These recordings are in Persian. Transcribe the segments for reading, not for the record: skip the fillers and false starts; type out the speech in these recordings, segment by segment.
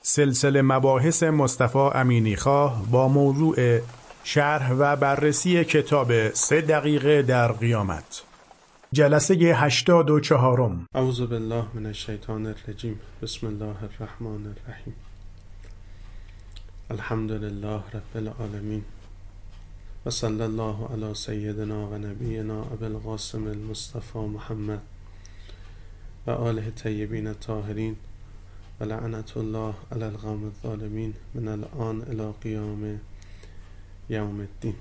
سلسله مباحث مصطفی امینیخواه با موضوع شرح و بررسی کتاب 3 دقیقه در قیامت. جلسه 84. اعوذ بالله من الشیطان الرجیم. بسم الله الرحمن الرحیم. الحمد لله رب العالمین و صلی الله علی سیدنا و نبینا ابی القاسم المصطفى محمد و آله الطیبین الطاهرین و لعنت الله علی القوم الظالمین من الان الی قیام یوم الدین.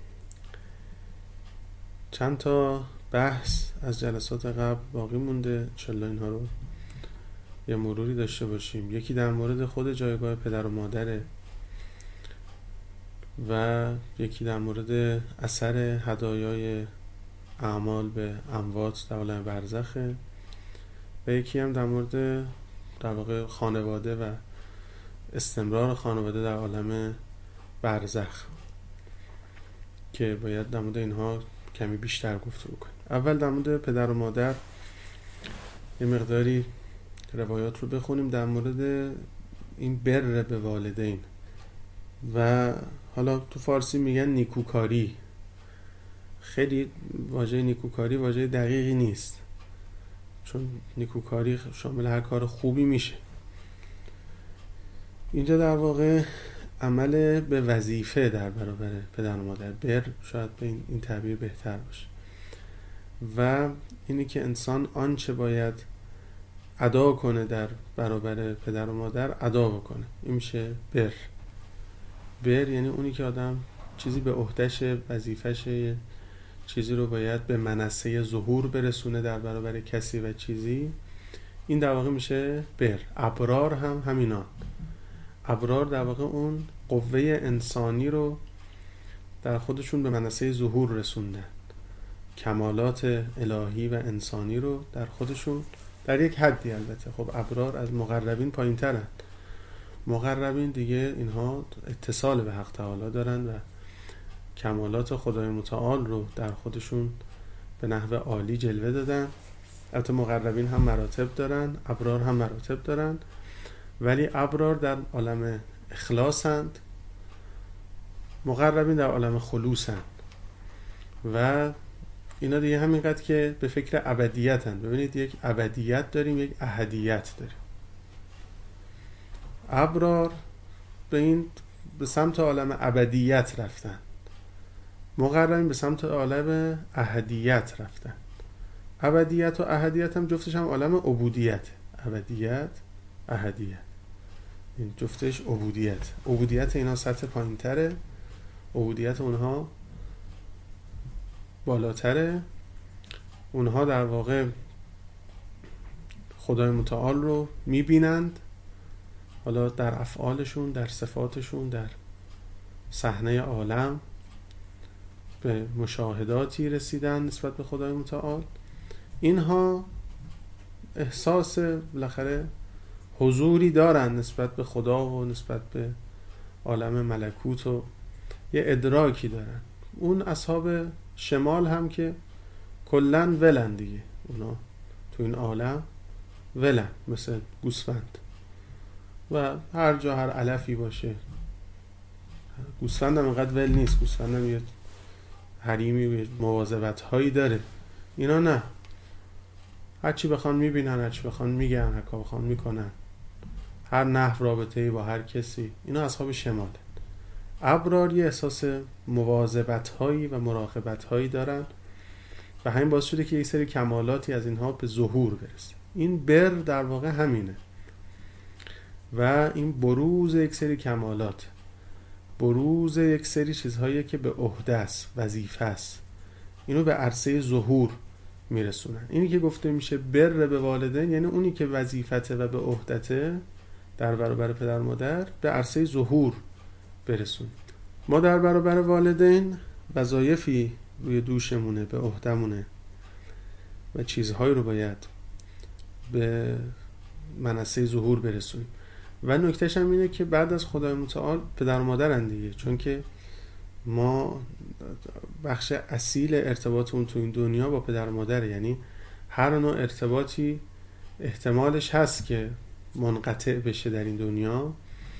چند تا بحث از جلسات قبل باقی مونده، انشالله اینها رو یه مروری داشته باشیم. یکی در مورد خود جایگاه پدر و مادره و یکی در مورد اثر هدایای اعمال به اموات در عالم برزخه و یکی هم در مورد در واقع خانواده و استمرار خانواده در عالم برزخ که باید در مورد اینها کمی بیشتر گفتگو کنیم. اول در مورد پدر و مادر یه مقداری روایات رو بخونیم در مورد این بر به والدین و حالا تو فارسی میگن نیکوکاری. خیلی واژه نیکوکاری واژه دقیقی نیست، چون نیکوکاری شامل هر کار خوبی میشه. اینجا در واقع عمل به وظیفه در برابر پدر و مادر، بر شاید به این تعبیر بهتر باشه، و اینی که انسان آنچه باید ادا کنه در برابر پدر و مادر ادا بکنه، این میشه بر. بر یعنی اونی که آدم چیزی به عهده‌شه، وظیفه‌شه، چیزی رو باید به منصه ظهور برسونه در برابر کسی و چیزی، این در واقع میشه بر. ابرار هم همینا. ابرار در واقع اون قوه انسانی رو در خودشون به منصه ظهور رسوندن، کمالات الهی و انسانی رو در خودشون در یک حدی. البته خب ابرار از مقربین پایین ترن. مقربین دیگه اینها اتصال به حق تعالی دارن و کمالات خدای متعال رو در خودشون به نحو عالی جلوه دادن. البته مقربین هم مراتب دارن، ابرار هم مراتب دارن، ولی ابرار در عالم اخلاصند، مقربین در عالم خلوصند و اینا دیگه همینقدر که به فکر ابدیتند. ببینید یک ابدیت داریم، یک احدیت داریم. ابرار به سمت عالم ابدیت رفتن، مقربین به سمت عالم احدیت رفتن. ابدیت و احدیت هم جفتش هم عالم عبودیت. ابدیت، احدیت، این جفتش عبودیت. عبودیت اینا سطح پایین تره، عبودیت اونها بالاتره. اونها در واقع خدای متعال رو میبینند، حالا در افعالشون، در صفاتشون، در صحنه عالم به مشاهداتی رسیدن نسبت به خدای متعال. اینها احساس بالاخره حضوری دارن نسبت به خدا و نسبت به عالم ملکوت و یه ادراکی دارن. اون اصحاب شمال هم که کلن ولن دیگه، اونا تو این عالم ولن، مثل گوسفند و هر جا هر علفی باشه. گوسفند هم اینقدر ول نیست، گوسفند هم یه حریمی و مواظبت هایی داره. اینا نه، هرچی بخوان میبینن، هرچی بخوان میگن، هرکا بخوان میکنن، هر نحو رابطه‌ای با هر کسی. اینا اصحاب شمال. ابرار یه احساس مواظبت هایی و مراقبت هایی دارن و همین باعث شده که یک سری کمالاتی از اینها به ظهور برسه. این بر در واقع همینه و این بروز یک سری کمالات، بروز یک سری چیزهایی که به عهده است، وظیفه است، اینو به عرصه ظهور میرسونن. اینی که گفته میشه بر به والدین، یعنی اونی که وظیفته و به عهدته در برابر پدر و مادر به عرصه ظهور برسون. ما در برابر والدین وظایفی روی دوشمونه، به عهدمونه و چیزهایی رو باید به منصه ظهور برسونیم. و نکتهش هم اینه که بعد از خدای متعال پدر و مادرن دیگه، چون که ما بخش اصیل ارتباطمون تو این دنیا با پدر و مادره. یعنی هر نوع ارتباطی احتمالش هست که منقطع بشه در این دنیا.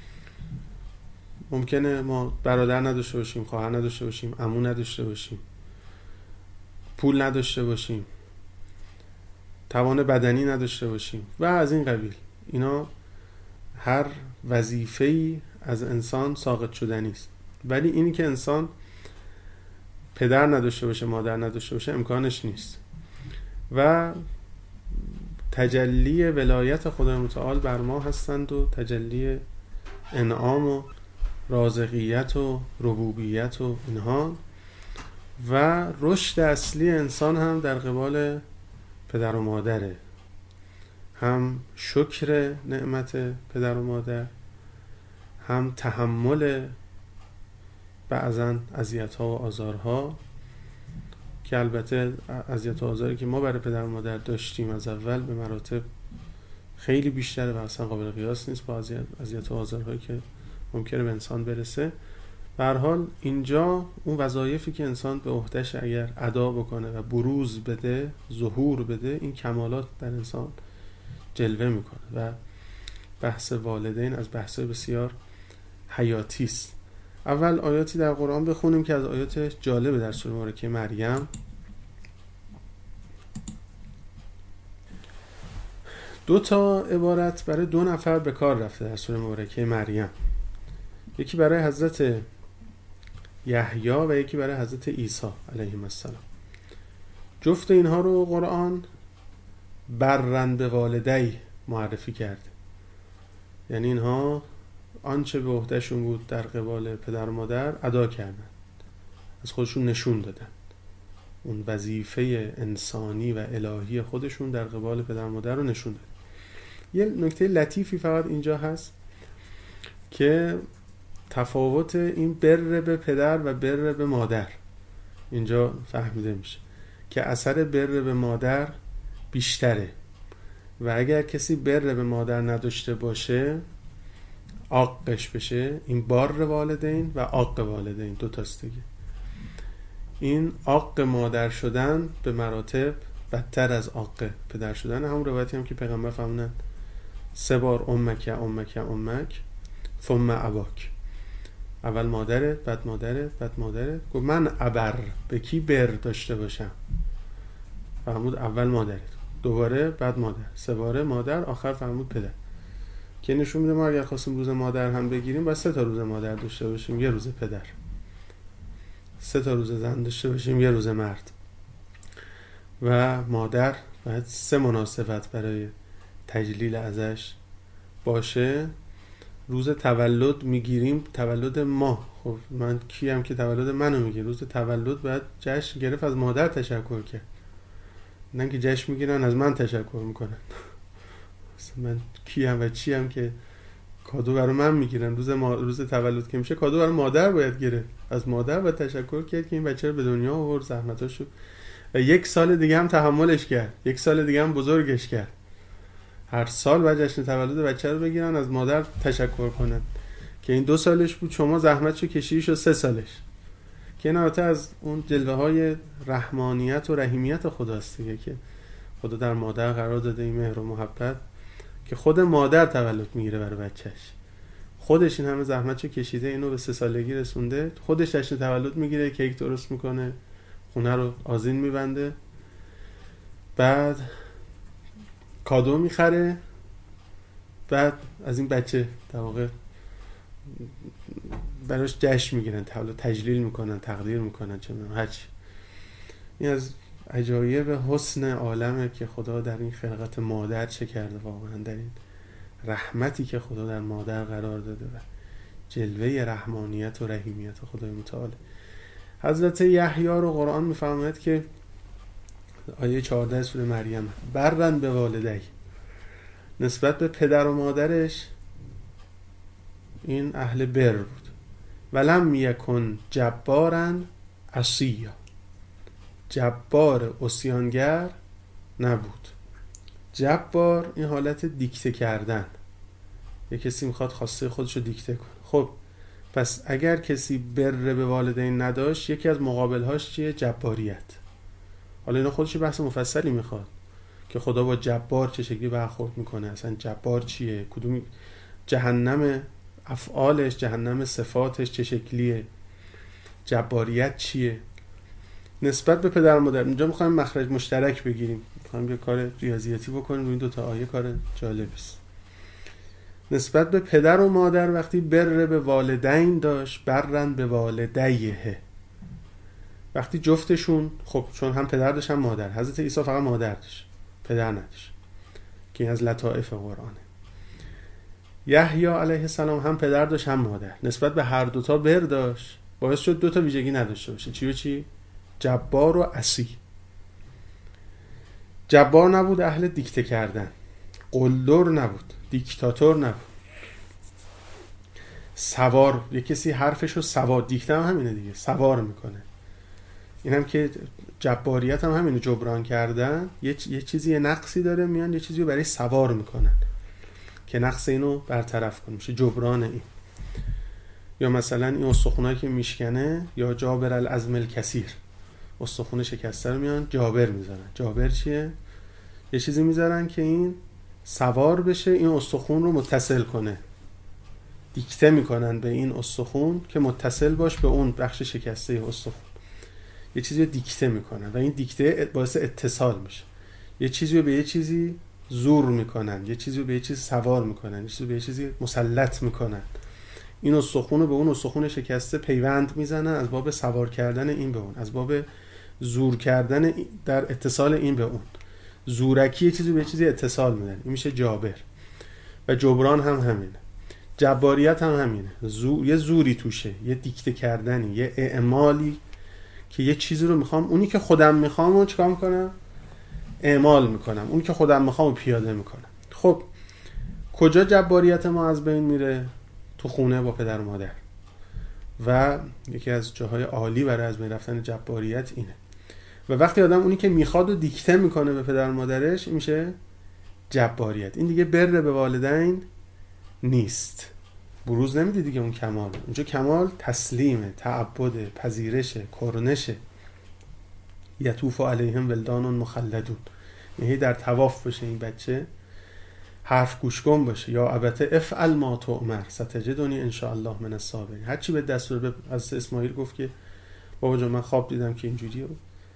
ممکنه ما برادر نداشته باشیم، خواهر نداشته باشیم، عمو نداشته باشیم، پول نداشته باشیم، توان بدنی نداشته باشیم و از این قبیل. اینا هر وظیفه‌ای از انسان ساقط شدنی است. ولی اینی که انسان پدر نداشته باشه، مادر نداشته باشه، امکانش نیست. و تجلی ولایت خدای متعال بر ما هستند و تجلی انعام و رازقیت و ربوبیت و اینها. و رشد اصلی انسان هم در قبال پدر و مادره، هم شکر نعمت پدر و مادر، هم تحمل بعضن اذیت‌ها و آزارها، که البته اذیت و آزاری که ما برای پدر و مادر داشتیم از اول به مراتب خیلی بیشتره و اصلا قابل قیاس نیست با اذیت و آزارهایی که ممکنه به انسان برسه. به هر حال اینجا اون وظایفی که انسان به عهده‌اش اگر ادا بکنه و بروز بده، ظهور بده، این کمالات در انسان جلوه میکنه. و بحث والدین از بحث‌های بسیار حیاتی است. اول آیاتی در قرآن بخونیم که از آیات جالب در سوره مبارکه مریم. دو تا عبارت برای دو نفر به کار رفته در سوره مبارکه مریم. یکی برای حضرت یحیی و یکی برای حضرت عیسی علیهم السلام. جفت اینها رو قرآن برن به والدی معرفی کرده. یعنی اینها آنچه به عهدهشون بود در قبال پدر و مادر ادا کردن، از خودشون نشون دادن، اون وظیفه انسانی و الهی خودشون در قبال پدر و مادر رو نشون دادن. یه نکته لطیفی فقط اینجا هست که تفاوت این بر به پدر و بر به مادر اینجا فهمیده میشه که اثر بر به مادر بیشتره و اگر کسی بر به مادر نداشته باشه عاقش بشه. این بار والدین و عاق والدین دو تاست دیگه. این عاق مادر شدن به مراتب بدتر از عاق پدر شدن. همون روایتی هم که پیغمبر فرمودن 3 بار امک امک امک ثم اباک، اول مادرت، بعد مادرت، بعد مادرت. گفت من ابر، به کی بر داشته باشم؟ فرمود اول مادرت، دوباره بعد مادر، 3 باره مادر، آخر فرمود پدر. که نشون میده ما اگر خواستیم روز مادر هم بگیریم باید 3 تا روز مادر داشته باشیم، 1 روز پدر. 3 تا روز زن داشته باشیم، 1 روز مرد. و مادر باید 3 مناسبت برای تجلیل ازش باشه. روز تولد میگیریم، تولد ما، خب من کیم که تولد منو میگه؟ روز تولد باید جشن گرفت، از مادر تشکر کرد، نه که جشن میگیرن از من تشکر میکنن. من کیم و چیم که کادو برای من میگیرن؟ روز تولد که میشه کادو برای مادر باید گرفت، از مادر باید تشکر کرد که این بچه رو به دنیا آورد، زحمتاشو و 1 سال دیگه هم تحملش کرد، 1 سال دیگه هم بزرگش کرد. هر سال باید جشن تولد بچه رو بگیرن، از مادر تشکر کنن که این 2 سالش بود شما زحمتشو کشیدی شد 3 سالش. که نهایتا از اون جلوه های رحمانیت و رحیمیت خداست دیگه، که خدا در مادر قرار داده این مهر و محبت که خود مادر تولد میگیره برای بچهش، خودش این همه زحمتشو کشیده اینو به 3 سالگی رسونده، خودش جشن تولد میگیره، کیک درست میکنه، خونه رو آذین میبنده، بعد کادو میخره، بعد از این بچه در واقع براش جشن میگیرن، تجلیل میکنن، تقدیر میکنن، چه میدونم هرچی. این از عجایب حسن عالمه که خدا در این خلقت مادر چه کرده، واقعا در این رحمتی که خدا در مادر قرار داده و جلوه رحمانیت و رحیمیت خدای متعال. حضرت یحیی رو قرآن میفرماید که آیه 14 سوره مریم برن به والدی، نسبت به پدر و مادرش این اهل بر بود. ولم یکن جبارا عصیا، جبار عصیانگر نبود. جبار این حالت دیکته کردن، یه کسی میخواد خواسته خودشو دیکته کنه. خب پس اگر کسی بر به والدین نداشت یکی از مقابلهاش چیه؟ جباریت. حالا اینا خودش بحث مفصلی میخواد که خدا با جبار چه شکلی برخورد میکنه، اصلا جبار چیه، کدوم جهنم افعالش، جهنم صفاتش چه شکلیه، جباریت چیه. نسبت به پدر و مادر اینجا میخوایم مخرج مشترک بگیریم، میخوایم یه کار ریاضیاتی بکنیم روی این دوتا آیه، کار جالبی است. نسبت به پدر و مادر وقتی بر به والدین داشت، برن به والدیه، وقتی جفتشون، خب چون هم پدر داشت هم مادر، حضرت عیسی فقط مادر داشت پدر نداشت که این از لطائف قرآنه. یحیی علیه السلام هم پدر داشت هم مادر، نسبت به هر دوتا بر داشت، باعث شد دوتا ویژگی نداشته باشه. چی و چی؟ جبار و عصی. جبار نبود اهل دیکته کردن، قلدر نبود، دیکتاتور نبود، سوار، یه کسی حرفشو سوار، دیکته هم همینه دیگه، سوار میکنه. این هم که جباریت هم همینه، جبران کردن، یه چیزی یه نقصی داره، میان یه چیزی رو برای سوار میکنن که نقص اینو برطرف کنه، میشه جبران این. یا مثلا این استخونایی که میشکنه، یا جابر العظم الکثیر، استخون شکسته رو میان جابر میذارن. جابر چیه؟ یه چیزی میذارن که این سوار بشه، این استخون رو متصل کنه، دیکته میکنن به این استخون که متصل باش به اون بخش شکسته استخون، یه چیزی رو دیکته میکنن و این دیکته باعث اتصال میشه. یه چیزی رو به یه چیزی زور میکنن، یه چیزی رو به یه چیزی سوار میکنن، یه چیزی رو به یه چیزی مسلط میکنن. این استخون رو به اون استخون شکسته پیوند میزنن، از باب سوار کردن این به اون، از باب زور کردن در اتصال این به اون. زورکی یه چیزی به یه چیزی اتصال میدن، این میشه جابر. و جبران هم همینه، جباریت هم همینه، یه زوری توشه، یه دیکته کردنی، یه اعمالی که یه چیزی رو میخوام، اونی که خودم میخوام رو چیکار میکنم؟ اعمال میکنم، اونی که خودم میخوام رو پیاده میکنم. خب کجا جباریت ما از بین میره؟ تو خونه با پدر و مادر. و یکی از جاهای عالی برای از بین رفتن جباریت اینه. و وقتی آدم اونی که میخواد و دیکته میکنه به پدر و مادرش، این میشه جباریت. این دیگه بر به والدین نیست، بروز نمیده دیگه اون کمال. اونجا کمال تسلیمه، تعبد، پذیرشه، کرنشه. یطوف علیهم ولدان مخلدون، یعنی در طواف باشه این بچه، حرف گوشگم باشه. یا ابت افعل ما تؤمر ستجدنی ان شاء الله من الصابرین. هر چی به دستور از اسماعیل گفت که بابا جان من خواب دیدم که اینجوریه،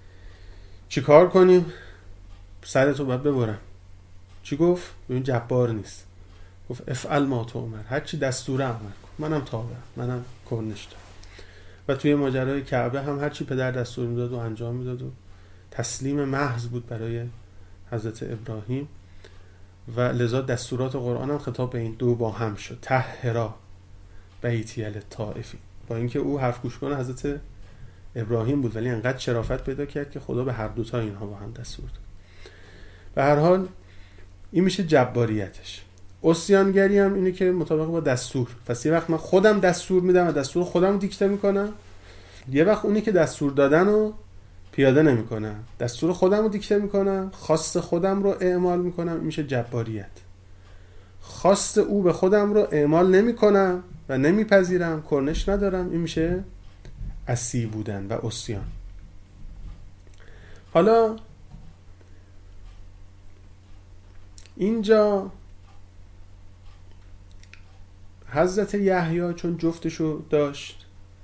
چیکار کنیم؟ سرتو باید ببرم. چی گفت؟ ببین جبار نیست، گفت افعل ما تؤمر، هر چی دستور عمل کن، منم تابعم، منم کرنش دارم. و توی ماجرای کعبه هم هر چی پدر دستور میداد و انجام میداد و تسلیم محض بود برای حضرت ابراهیم. و لذا دستورات قرآن هم خطاب به این دو با هم شد، طهرا بیتی للطائفین. با اینکه او حرف گوش کنه حضرت ابراهیم بود، ولی انقدر شرافت پیدا کرد که خدا به هر دوتا اینها با هم دستور داد. به هر حال این میشه جباریتش. عصیانگری هم اینه که مطابق با دستور. پس یه وقت من خودم دستور میدم و دستور خودم رو دیکته میکنم، یه وقت اونی که دستور دادن رو پیاده نمیکنم، دستور خودم رو دیکته میکنم، خواست خودم رو اعمال میکنم، این میشه جباریت. خواست او به خودم رو اعمال نمیکنم و نمیپذیرم، کرنش ندارم، این میشه عصی بودن و عصیان. حالا اینجا حضرت یحیی چون جفتشو داشت،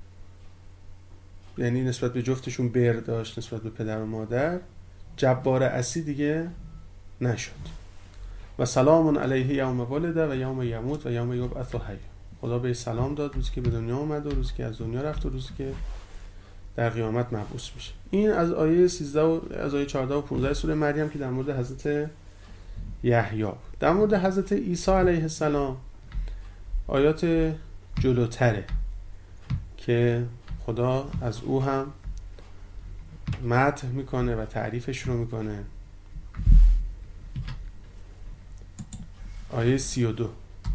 یعنی نسبت به جفتشون بر داشت، نسبت به پدر و مادر، جبار عصی دیگه نشد. و سلام علیه یوم ولد و یوم یموت و یوم یبعث حی. خدا به سلام داد روزی که به دنیا اومد و روزی که از دنیا رفت و روزی که در قیامت مبعوث میشه. این از آیه 13 و از آیه 14 و 15 سوره مریم که در مورد حضرت یحیی. در مورد حضرت عیسی علیه السلام آیات جلوتره که خدا از او هم مدح میکنه و تعریفش رو میکنه. آیه 32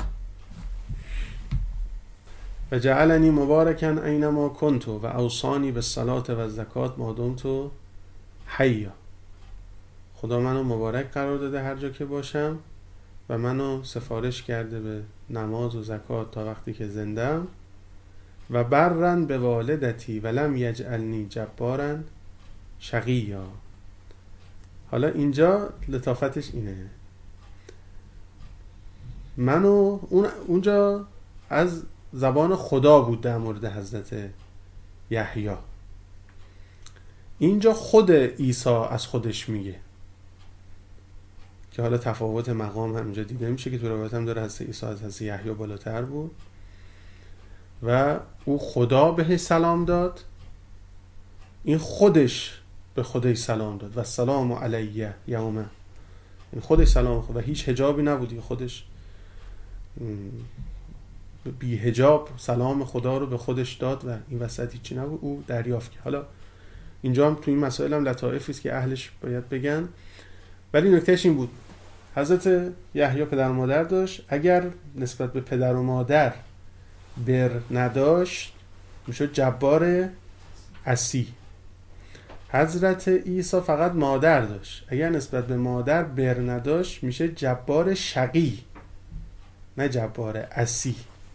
و جعلنی مبارکن اینما کنت و اوصانی بالصلاة و الزکات ما دمت حیا. خدا منو مبارک قرار داده هر جا که باشم و منو سفارش کرده به نماز و زکات تا وقتی که زندم. و برن به والدتی ولم یجعلنی جبارا شقیا. حالا اینجا لطافتش اینه، اونجا از زبان خدا بود در مورد حضرت یحیی، اینجا خود عیسی از خودش میگه که حالا تفاوت مقام همینجا دیده میشه که تو روایت هم داره حضرت عیسی از حضرت یحیی بالاتر بود و او خدا بهش سلام داد، این خودش به خودش سلام داد و سلام علیه یومه، این خودش سلام خود و هیچ حجابی نبودی، خودش بی حجاب سلام خدا رو به خودش داد و این وسط هیچی نبود، او دریافت کرد. حالا اینجا هم تو این مسائل هم لطائفی است که اهلش باید بگن، ولی نکتهش این بود حضرت یحیی پدر و مادر داشت، اگر نسبت به پدر و مادر بر نداشت میشد جبار عصی. حضرت عیسی فقط مادر داشت، اگر نسبت به مادر بر نداشت میشه جبار شقی، نه جبار عصی.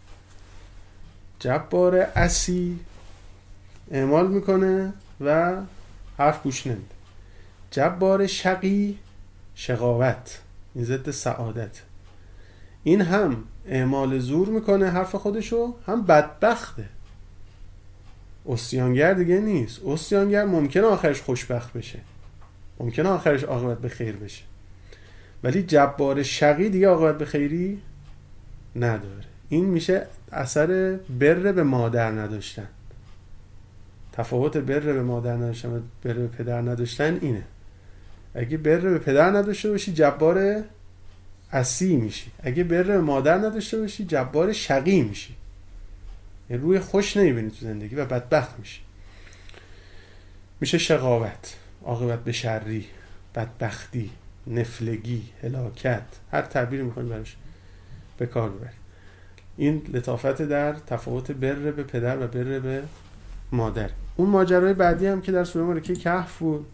جبار عصی اعمال میکنه و حرف گوش نمیده. جبار شقی شقاوت، این ضد سعادت. این هم اعمال زور میکنه حرف خودشو، هم بدبخته. عصیانگر دیگه نیست. عصیانگر ممکنه آخرش خوشبخت بشه، ممکنه آخرش عاقبت به خیر بشه، ولی جبار شقی دیگه عاقبت به خیری نداره. این میشه اثر بر به مادر نداشتن. تفاوت بر به مادر نداشتن و بر به پدر نداشتن اینه. اگه بر به پدر نداشته باشی جبار عصی میشی، اگه بر به مادر نداشته باشی جبار شقی میشی، یه روی خوش نمیبینی تو زندگی و بدبخت میشی. میشه شقاوت، عاقبت به شری، بدبختی، نفلگی، هلاکت، هر تعبیری میخواین براش به کار ببرید. این لطافت در تفاوت بر به پدر و بر به مادر. اون ماجرای بعدی هم که در سوره مبارکه کهف بود،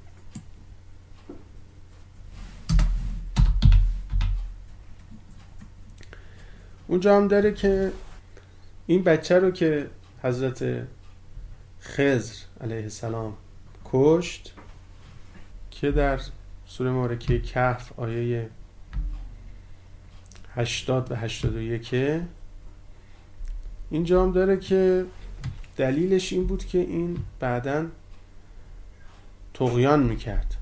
اونجا هم داره که این بچه رو که حضرت خضر علیه السلام کشت، که در سوره مبارکه کهف آیه 80 و 81 اینجا هم داره که دلیلش این بود که این بعداً طغیان میکرد.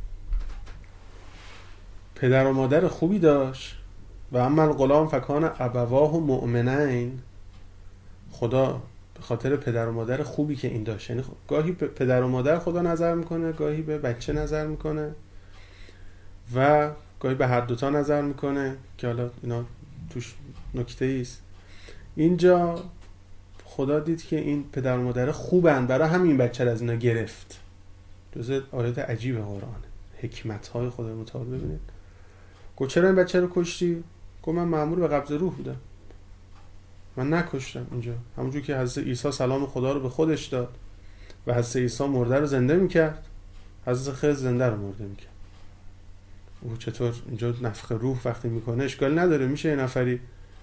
پدر و مادر خوبی داشت و اما الغلام فکان ابواه مؤمنین، خدا به خاطر پدر و مادر خوبی که این داشت، یعنی گاهی به پدر و مادر خدا نظر میکنه، گاهی به بچه نظر میکنه و گاهی به هر دوتا نظر میکنه که حالا اینا توش نکته ایست. اینجا خدا دید که این پدر و مادر خوبن، برای همین بچه رو از اینا گرفت. جزء آیات عجیب قرآن، حکمت‌های خدا متعال. ببینید گفت چرا این بچه رو کشتی؟ گفت من مأمور به قبض روح بودم، من نکشتم. اینجا همونجور که حضرت عیسی سلام خدا رو به خودش داد و حضرت عیسی مرده رو زنده میکرد، حضرت خضر زنده رو مرده میکرد. او چطور اینجا نفخ روح وقتی میکنه اشکال نداره، میشه یه نفری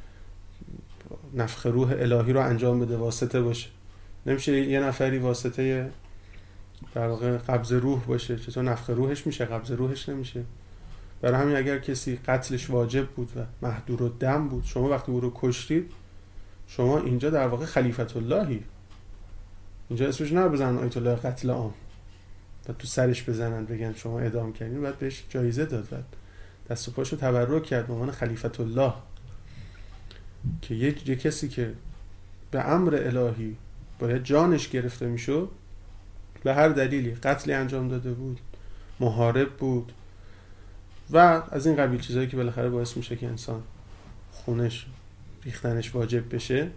نفخ روح الهی رو انجام بده، واسطه باشه. نمیشه یه نفری واسطه در واقع قبض روح باشه. چطور نفخ روحش میشه قبض روحش نمیشه؟ برای همین اگر کسی قتلش واجب بود و محدور الدم بود، شما وقتی او رو کشتید، شما اینجا در واقع خلیفت اللهی. اینجا اسمش نبزنن آیت الله قتل عام و تو سرش بزنن بگن شما اعدام کردین، بعد بهش جایزه داد و دست و پاشو تبرک کرد به عنوان خلیفت الله، که یه کسی که به امر الهی باید جانش گرفته میشد، به هر دلیلی قتلی انجام داده بود، محارب بود و از این قبیل چیزایی که بالاخره باعث میشه که انسان خونش ریختنش واجب بشه.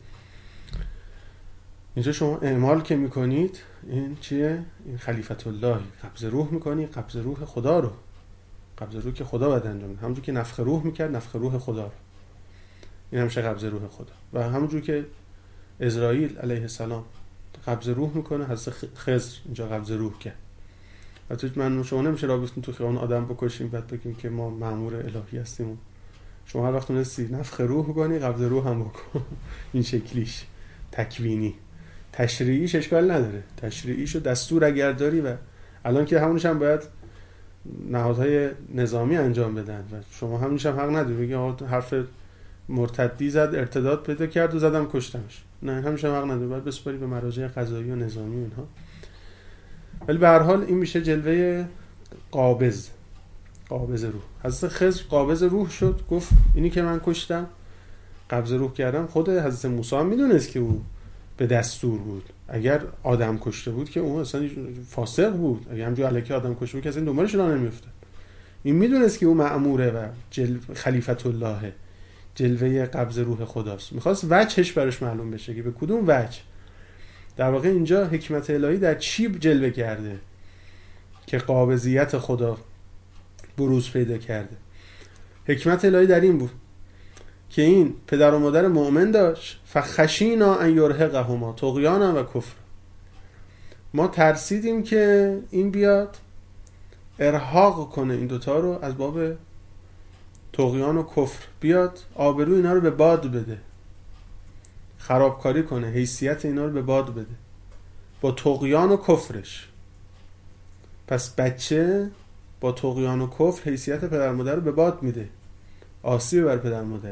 اینجا شما اعمال که میکنید این چیه؟ این خلیفت الله، قبض روح میکنی، قبض روح خدا رو، قبض روح که خدا باید انجام بده. همونجور که نفخ روح میکرد نفخ روح خدا رو، این همیشه قبض روح خدا. و همونجور که اسرائیل علیه السلام قبض روح میکنه، حضرت خضر اینجا قبض روح کرد. و تو من شما نمیشه را بستون تو خیابون آدم بکشیم بعد بگیم که ما مأمور الهی هستیم. شما هر وقت تونستی نفخ روح بکنی قبض روح هم بکن. این شکلیش تکوینی. تشریعیش اشکال نداره، تشریعیشو دستور اگر داری، و الان که همونش هم باید نهادهای نظامی انجام بدن و شما همینش هم حق نداری بگی آقا حرف مرتدی زد ارتداد پیدا کرد و زدم کشتمش. نه همینش هم حق نداری، باید بسپاری به مراجع قضایی و نظامی و اینها. ولی به هر حال این میشه جلوه قابض روح. حضرت خضر قابض روح شد، گفت اینی که من کشتم قبض روح کردم. خود حضرت موسی هم میدونست که او به دستور بود. اگر آدم کشته بود که اون اصلا فاسق بود، اگر همجور الکی آدم کشته بود که اصلا دنبالش راه نمیافتاد. این میدونست که او مأموره و خلیفت الله، جلوه قبض روح خداست. میخواست وجهش براش معلوم بشه که به کدوم وجه در واقع اینجا حکمت الهی در چی جلوه کرده که قابضیت خدا بروز پیدا کرده. حکمت الهی در این بود که این پدر و مادر مؤمن داشت، فخشینا ان یرهقهما طغیانا و کفر. ما ترسیدیم که این بیاد ارهاق کنه این دوتا رو، از باب طغیان و کفر بیاد آبرو اینا رو به باد بده، خرابکاری کنه، حیثیت اینا رو به باد بده با طغیان و کفرش. پس بچه با طغیان و کفر حیثیت پدر مادر رو به باد میده، آسیب بر پدر مادره.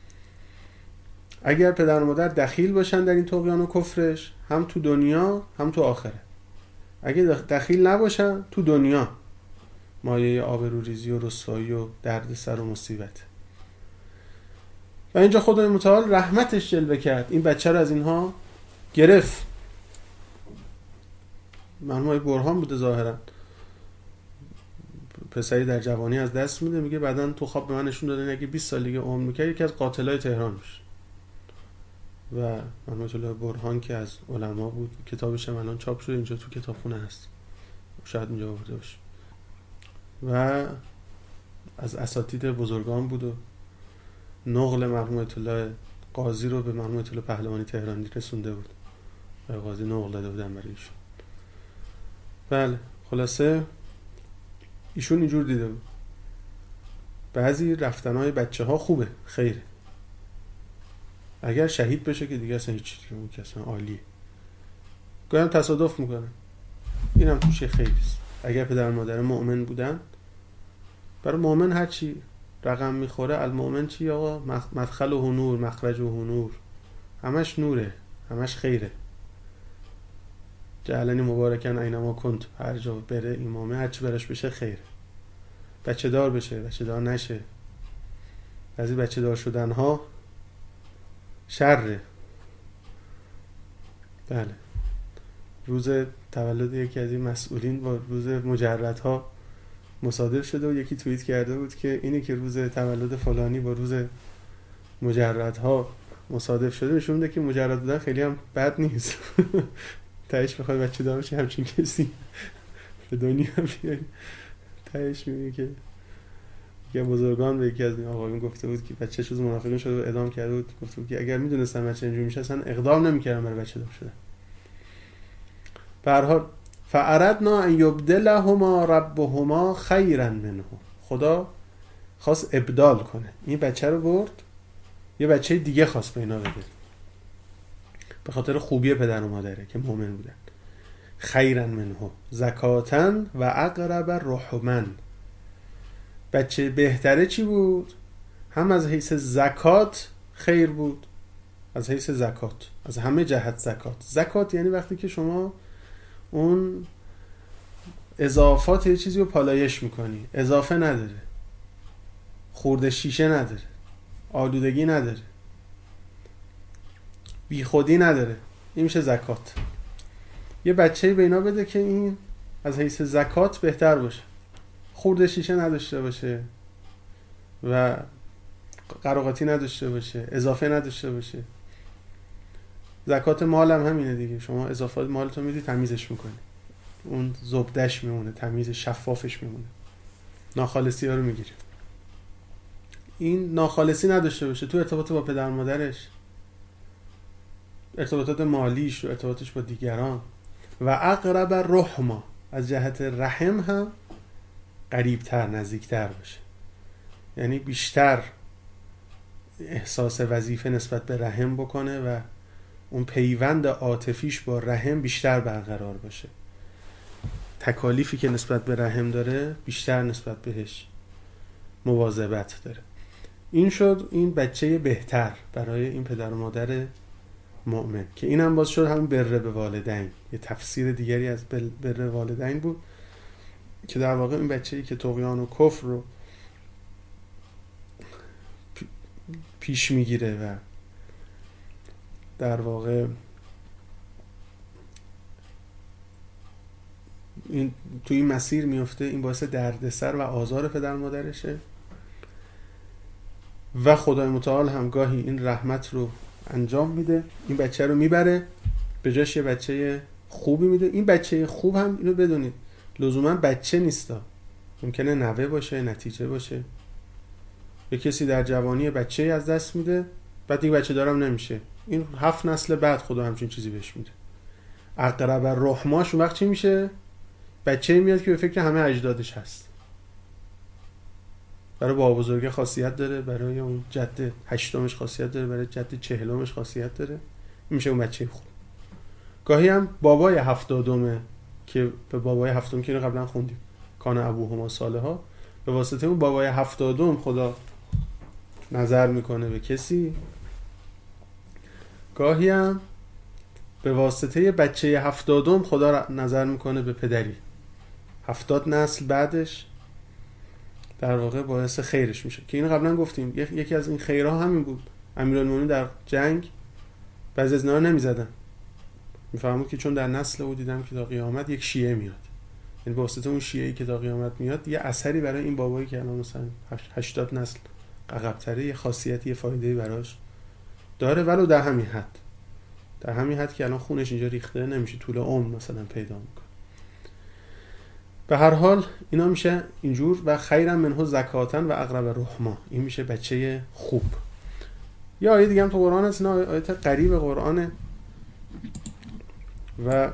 اگر پدر و مادر دخیل باشن در این طغیان و کفرش، هم تو دنیا هم تو آخره. اگر دخیل نباشن، تو دنیا مایه آبروریزی و رسوایی و درد سر و مصیبت. و اینجا خدای متعال رحمتش جلوه کرد، این بچه رو از اینها گرفت. مرحوم برهان بوده ظاهرا، پسری در جوانی از دست میده، میگه بعدن تو خواب به من نشون دادن اگه 20 سال دیگه عمر می‌کنی یکی از قاتلای تهران میشه. و مرحوم برهان که از علما بود، کتابش هم الان چاپ شده اینجا تو کتابخونه هست، شاید اینجا آورده باشه. و از اساتید بزرگان بود و نقل مرحوم آیت الله قاضی رو به مرحوم آیت الله پهلوانی تهرانی رسونده بود و قاضی نقل داده بودن برای ایشون. بله خلاصه ایشون اینجور دیده بود بعضی رفتنهای بچه ها خوبه، خیره. اگر شهید بشه که دیگه اصلا هیچی، دیگه اون که اصلا عالیه. گاهی هم تصادف میکنه، این هم توشه خیریست. اگر پدر مادر مؤمن بودن، برای مؤمن هر چی رقم میخوره، المؤمن چی آقا؟ مدخل و نور، مخرج و نور، همش نوره، همش خیره. جعلنی مبارکن اینما کنت، هر جا بره امامه، هر چی براش بشه خیره. بچه دار بشه، بچه دار نشه، بعضی بچه دار شدن ها شره. بله روز تولد یکی از این مسئولین با روز مجردها مصادف شده و یکی توییت کرده بود که اینی که روز تولد فلانی با روز مجردها مصادف شده نشون میده که مجرد بودن خیلی هم بد نیست. تهش بخوای بچه دار بشی همچین کسی به دنیا بیاری، تهش میبینی که یه بزرگان به یکی از این آقایون گفته بود که بچه‌ش روز منافقین شده و اعدام کرده بود، گفته بود که اگر میدونستم بچه اینجوری میشه اصلا اقدام نمیکردم برای بچه دار شدن. به هر حال فاردنا ان یبدلهما ربهما خیرا منه، خدا خواست ابدال کنه، این بچه رو برد یه بچه دیگه خواست به اینا بده، به خاطر خوبی پدر و مادره که مؤمن بودن. خیرا منه زکاتن و اقرب رحما، بچه بهتره چی بود؟ هم از حیث زکات خیر بود، از حیث زکات، از همه جهت زکات. زکات یعنی وقتی که شما اون اضافات یه چیزی رو پالایش میکنی، اضافه نداره، خورده شیشه نداره، آلودگی نداره، بی خودی نداره، این میشه زکات. یه بچه‌ای به اینا بده که این از حیث زکات بهتر باشه، خورده شیشه نداشته باشه و قراقاتی نداشته باشه، اضافه نداشته باشه. زکات مال هم همینه دیگه، شما اضافات مالتو میدی تمیزش میکنی، اون زبدش میمونه، تمیز شفافش میمونه، ناخالصی ها رو میگیری. این ناخالصی نداشته باشه تو ارتباط با پدر مادرش، ارتباطات مالیش و ارتباطش با دیگران. و اقرب رحما، از جهت رحم هم قریبتر، نزدیکتر باشه، یعنی بیشتر احساس وظیفه نسبت به رحم بکنه و اون پیوند عاطفیش با رحم بیشتر برقرار باشه. تکالیفی که نسبت به رحم داره بیشتر نسبت بهش مواظبت داره. این شد این بچه بهتر برای این پدر و مادر مؤمن که این هم باز شد همون بر به والدین، یه تفسیر دیگری از بر والدین بود که در واقع این بچه‌ای که طغیان و کفر رو پیش میگیره و در واقع این توی این مسیر میفته، این باعث دردسر و آزار پدر مادرشه و خدای متعال هم گاهی این رحمت رو انجام میده، این بچه رو میبره به جاش یه بچه خوبی میده. این بچه خوب هم اینو بدونید لزوما بچه نیستا، ممکنه نوه باشه، نتیجه باشه. یه کسی در جوانی بچه از دست میده، بعد دیگه بچه دارم نمیشه، این 7 نسل بعد خدا همچین چیزی بهش میده. اقرب الرحماش اون وقت چی میشه؟ بچه میاد که به فکر همه اجدادش هست، برای بابا بزرگه خاصیت داره، برای اون جد هشتمش خاصیت داره، برای جد چهلمش خاصیت داره، این میشه اون بچه خوب. گاهی هم بابای هفتادمه که به بابای هفتم که قبلا خوندیم کان ابوهما صالحا، به واسطه اون بابای هفتادم خدا نظر میکنه به کسی. گاهی هم به واسطه بچه هفتادم خدا نظر میکنه به پدری، 70 نسل بعدش در واقع باعث خیرش میشه که این قبلا گفتیم. یکی از این خیرها همین بود، امیرالمومنین در جنگ بعضی از اینا رو نمیزدن، میفهمون که چون در نسل او دیدم که تا قیامت یک شیعه میاد، یعنی به واسطه اون شیعه‌ای که تا قیامت میاد یه اثری برای این بابایی که الان مثلا 80 نسل عقب‌تره یه خاصیتی، یه فایده‌ای براش داره، ولو در همین حد، در همین حد که الان خونش اینجا ریخته نمیشه طول عمر مثلا پیدا میکنه. به هر حال اینا میشه اینجور و خیرا منه زکاتن و اقرب رحما، این میشه بچه خوب. یا آیه دیگه هم تو قرآن هست، اینا آیات قریب قرآنه و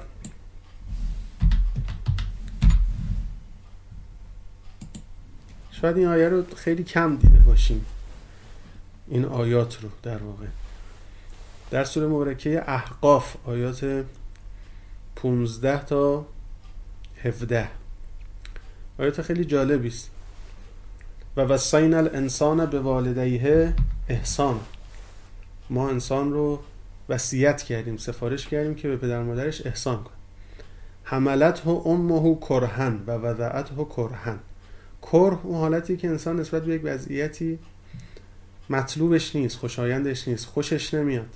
شاید این آیه رو خیلی کم دیده باشیم، این آیات رو در واقع در سوره مبارکه احقاف آیات 15 تا 17 آیات خیلی جالبی است. و وصینا الانسان بوالدیه احسان، ما انسان رو وصیت کردیم، سفارش کردیم که به پدر مادرش احسان کن. حملته امه کرهن و وضعته کرهن. کره اون حالتی که انسان نسبت به یک وضعیتی مطلوبش نیست، خوشایندش نیست، خوشش نمیاد،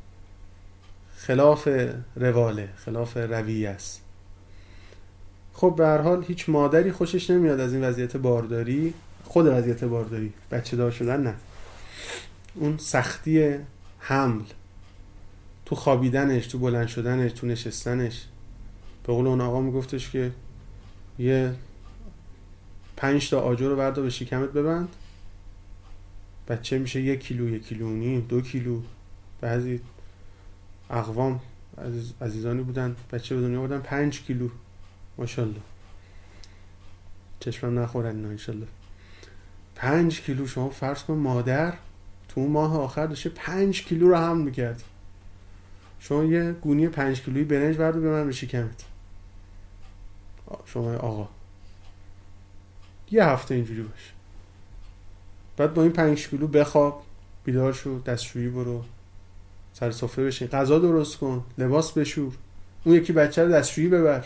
خلاف رواله، خلاف رویه است. خب به هر حال هیچ مادری خوشش نمیاد از این وضعیت بارداری، خود وضعیت بارداری، بچه دار شدن نه، اون سختی حمل، تو خوابیدنش، تو بلند شدنش، تو نشستنش. به قول اون آقا میگفتش که یه 5 تا آجر رو بردار به شکمت ببند، بچه میشه 1 کیلو، 1 کیلو و نیم، 2 کیلو. بعضی اقوام عزیزانی بودن بچه به دنیا بودن 5 کیلو، ماشاءالله، چشمم نخورن اینا انشالله. 5 کیلو، شما فرض کن مادر تو ماه آخر داشته 5 کیلو رو حمل میکرد، شما یه گونی 5 کیلویی برنج بردار به من به شکمت، شما آقا یه هفته اینجوری باشه، بعد با این 5 کیلو بخواب، بیدار شو، دستشویی برو، سر سفره بشین، غذا درست کن، لباس بشور، اون یکی بچه رو دستشویی ببر.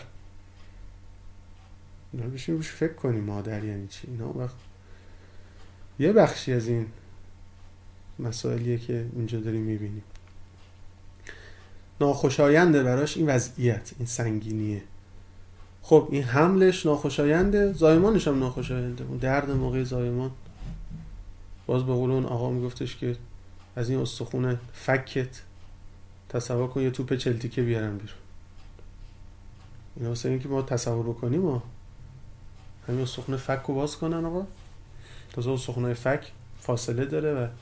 اینا بشین روش فکر کنی مادر یعنی چی. اینا وقت یه بخشی از این مسائلیه که اینجا داریم میبینیم. ناخوشاینده براش این وضعیت، این سنگینیه. خب این حملش ناخوشاینده، زایمانش هم ناخوشاینده، اون درد موقع زایمان. باز به قول اون آقا میگفتش که از این استخون فکت تصور کن یه توپ چلتیکه بیارن بیرون. اینا واسه این که ما تصور بکنیم، ما همین استخون فک رو باز کنن آقا، تازه استخونهای فک فاصله داره و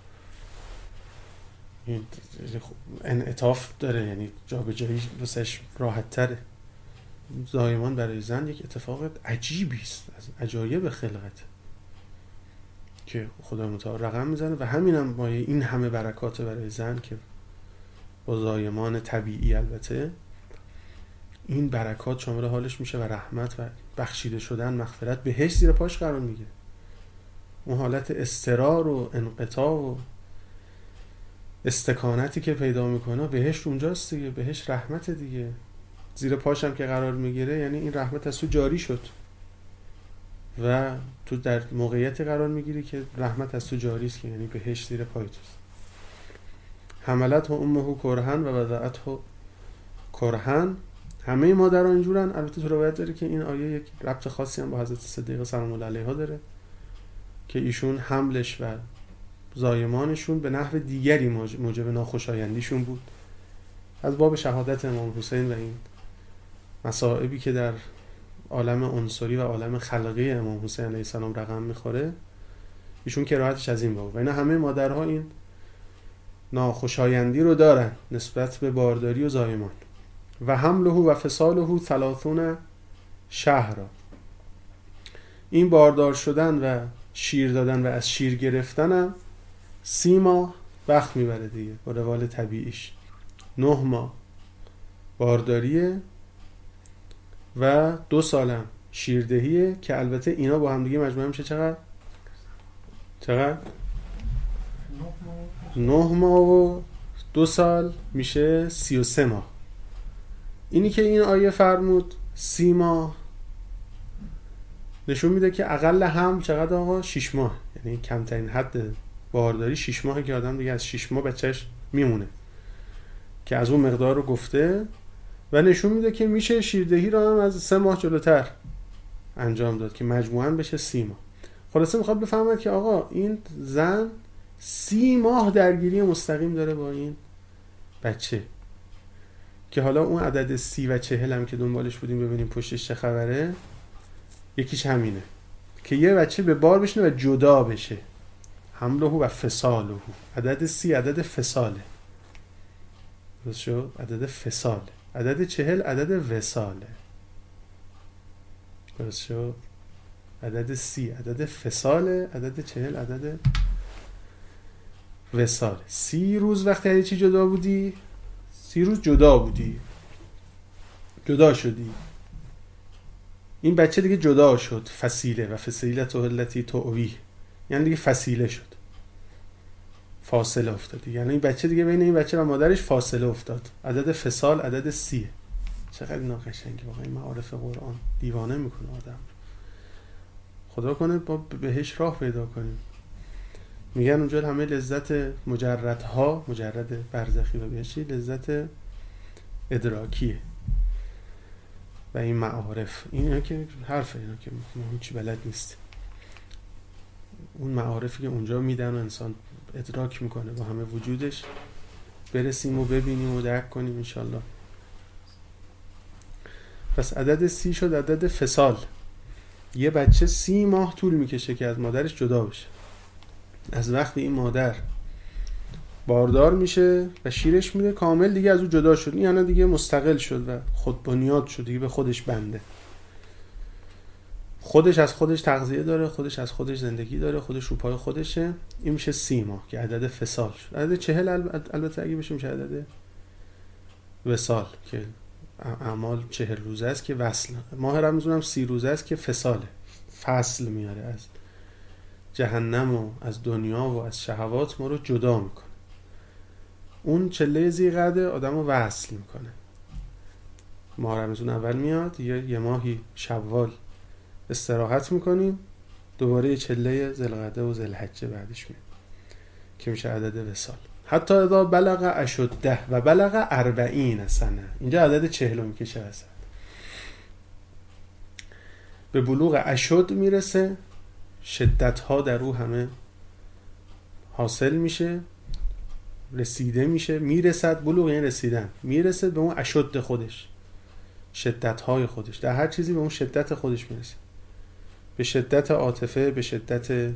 انعطاف داره، یعنی جا به جایی واسش راحت تره. زایمان برای زن یک اتفاق عجیبی است، از عجایب خلقت که خدا متعال رقم میزنه و همینم مایه این همه برکات برای زن که با زایمان طبیعی، البته این برکات شامل حالش میشه و رحمت و بخشیده شدن، مغفرت، بهشت زیر پاش قرار میگیره. اون حالت استقرار و انقطاع و استکانتی که پیدا میکنه بهشت اونجاست دیگه. بهشت رحمت دیگه. زیر پاشم که قرار میگیره یعنی این رحمت از تو جاری شد و تو در موقعیتی قرار میگیری که رحمت از تو جاری است، که یعنی بهشت زیر پای توست. حملته امه کرهن و وضعته کرهن. همه مادران اینجورن. البته تو روایت داره که این آیه یک ربط خاصی هم با حضرت صدیقه سلام الله علیها داره که ایشون حملش و زایمانشون به نحو دیگری موجب ناخوشایندیشون بود. از باب شهادت امام حسین و این مصائبی که در عالم عنصری و عالم خلقی امام حسین علیه السلام رقم میخوره، ایشون کراهتش از این باب. و اینا همه مادرها این ناخوشایندی رو دارن نسبت به بارداری و زایمان. و حمله و فصاله 30 شهرا. این باردار شدن و شیر دادن و از شیر گرفتنم 30 ماه وقت میبره دیگه با روال طبیعیش. 9 ماه بارداریه و 2 سالم شیردهیه که البته اینا با هم دیگه مجموعه میشه چقدر؟ 9 ماه و 2 سال میشه 33 ماه. اینی که این آیه فرمود 30 ماه نشون میده که اقل هم چقدر آقا؟ 6 ماه. یعنی کمترین حد بارداری 6 ماهه که آدم دیگه از 6 ماه بچهش میمونه، که از اون مقدار رو گفته و نشون میده که میشه شیردهی رو هم از 3 ماه جلوتر انجام داد که مجموعاً بشه 30 ماه. خلاصه میخواد بفهمد که آقا این زن 30 ماه درگیری مستقیم داره با این بچه، که حالا اون عدد 30 و 40 هم که دنبالش بودیم ببینیم پشتش چه خبره، یکیش همینه که یه بچه به بار بشنه و جدا بشه. حمله و فصاله. عدد 30 عدد فصاله. درست شد؟ عدد فصاله. عدد 40 عدد وصاله. درست شد؟ عدد 30 عدد فصاله، عدد 40 عدد وصاله. 30 روز وقتی از چی جدا بودی؟ 30 روز جدا بودی، جدا شدی، این بچه دیگه جدا شد. فصیله و فصیلته التی تؤویه، یعنی دیگه فصیله شد، فاصله افتاد. یعنی این بچه دیگه بین این بچه و مادرش فاصله افتاد. عدد فصال عدد 30. چقدر ناقشنگه واقعا. این معارف قرآن دیوانه میکنه آدم. خدا کنه با بهش راه پیدا کنیم. میگن اونجا همه لذت مجردها، مجرد برزخی و بهشتی، لذت ادراکیه و این معارف، اینا که حرفه، اینا که ما هیچی بلد نیست. اون معارفی که اونجا میدن و انسان ادراک میکنه با همه وجودش، برسیم و ببینیم و درک کنیم انشالله. پس عدد 30 شد عدد فصال. یه بچه 30 ماه طول میکشه که از مادرش جدا بشه. از وقتی این مادر باردار میشه و شیرش میده کامل دیگه از او جدا شد، یعنی دیگه مستقل شد و خود بنیاد شد، دیگه به خودش بنده، خودش از خودش تغذیه داره، خودش از خودش زندگی داره، خودش رو پای خودشه. این میشه 30 ماه که عدد فصال شد. عدد 40 البته اگه بشه میشه عدد وصال که اعمال 40 روزه است که وصل. ماه رمضان هم 30 روزه است که فصاله، فصل میاره از جهنم و از دنیا و از شهوات، ما رو جدا میکنه. اون چله ذی‌قعده آدم رو وصل میکنه. ماه رمضان اول میاد، یه ماهی شوال استراحت میکنیم، دوباره چله ذوالقعده و ذوالحجه بعدش میاد که میشه عدد وصال. حتی اذا بلغ اشده و بلغ 40 سنه، اینجا عدد 40 میکشه وسط، به بلوغ اشد میرسه، شدت ها در او همه حاصل میشه، رسیده میشه، میرسد. بلوغ یعنی رسیدن، میرسه به اون اشد خودش، شدت های خودش، در هر چیزی به اون شدت خودش میرسه، به شدت عاطفه، به شدت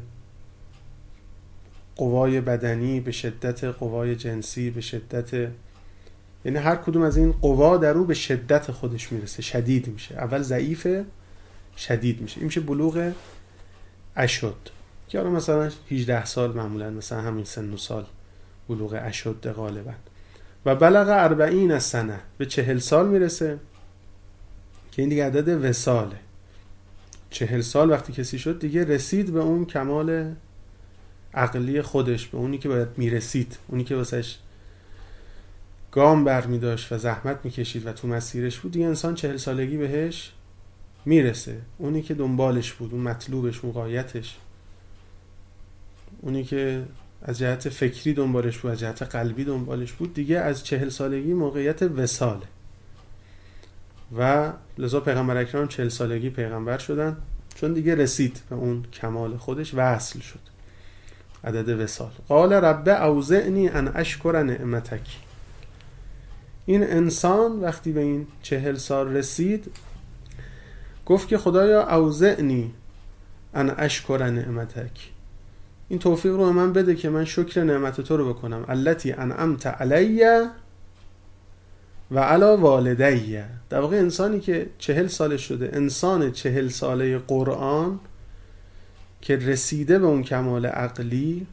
قوای بدنی، به شدت قوای جنسی، به شدت، یعنی هر کدوم از این قوا در او به شدت خودش میرسه، شدید میشه. اول ضعیفه، شدید میشه. این میشه بلوغ اشد که حالا مثلا 18 سال معمولا، مثلا همین سن و سال بلوغ اشد غالبا. و بلغ 40 سنه، به 40 سال میرسه. که این دیگه عدد وصاله. 40 سال وقتی کسی شد دیگه رسید به اون کمال عقلی خودش، به اونی که باید میرسید، اونی که واسش گام برمی داشت و زحمت میکشید و تو مسیرش بود. دیگه انسان 40 سالگی بهش میرسه. اونی که دنبالش بود، اون مطلوبش، اون غایتش، اونی که از جهت فکری دنبالش بود، از جهت قلبی دنبالش بود، دیگه از 40 سالگی موقعیت وصاله. و لذا پیغمبر اکرم 40 سالگی پیغمبر شدن، چون دیگه رسید به اون کمال خودش، وصل شد، عدد وصال. قال رب اوزعنی ان اشکر نعمتک. این انسان وقتی به این 40 سال رسید گفت که خدایا اوزعنی ان اشکر نعمتک، این توفیق رو من بده که من شکر نعمت تو رو بکنم. التی انعمت علی و علی والدی. در واقع انسانی که 40 سالش شده، انسان 40 ساله قرآن که رسیده به اون کمال عقلی،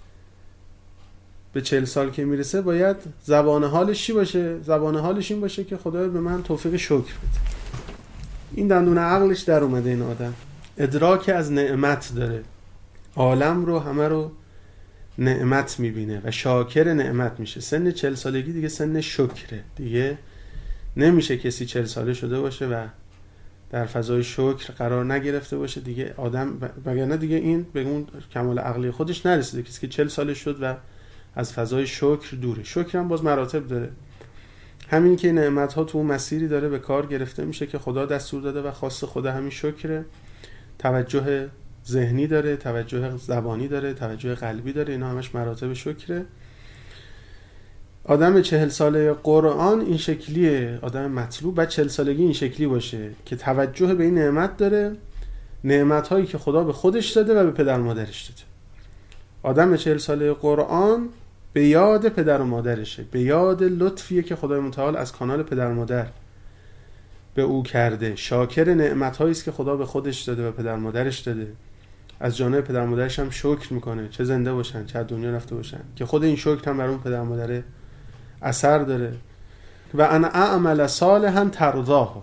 به 40 سال که میرسه باید زبان حالش چی باشه؟ زبان حالش این باشه که خدایا به من توفیق شکر بده. این دندون عقلش در اومده. این آدم ادراک از نعمت داره، عالم رو همه رو نعمت میبینه و شاکر نعمت میشه. سن 40 سالگی دیگه سن شکره. دیگه نمیشه کسی 40 ساله شده باشه و در فضای شکر قرار نگرفته باشه. دیگه آدم وگرنه دیگه این به اون کمال عقلی خودش نرسیده. کسی که 40 سالش شد و از فضای شکر دوره. شکر هم باز مراتب داره. همین که نعمت ها تو اون مسیری داره به کار گرفته میشه که خدا دستور داده و خاص خدا همین شکره. توجه ذهنی داره، توجه زبانی داره، توجه قلبی داره. اینا همش مراتب شکره. آدم 40 ساله قرآن این شکلیه، آدم مطلوب بعد 40 سالگی این شکلی باشه که توجه به این نعمت داره، نعمت هایی که خدا به خودش داده و به پدر و مادرش داده. آدم 40 ساله قرآن به یاد پدر و مادرشه، به یاد لطفیه که خدای متعال از کانال پدر و مادر به او کرده، شاکر نعمت هایی است که خدا به خودش داده و پدر و مادرش داده. از جانب پدر و مادرش هم شکر میکنه، چه زنده باشن چه دنیا رفته باشن، که خود این شکر هم بر اون پدر و مادر اثر داره. و ان اعمل صالحا ترضاه.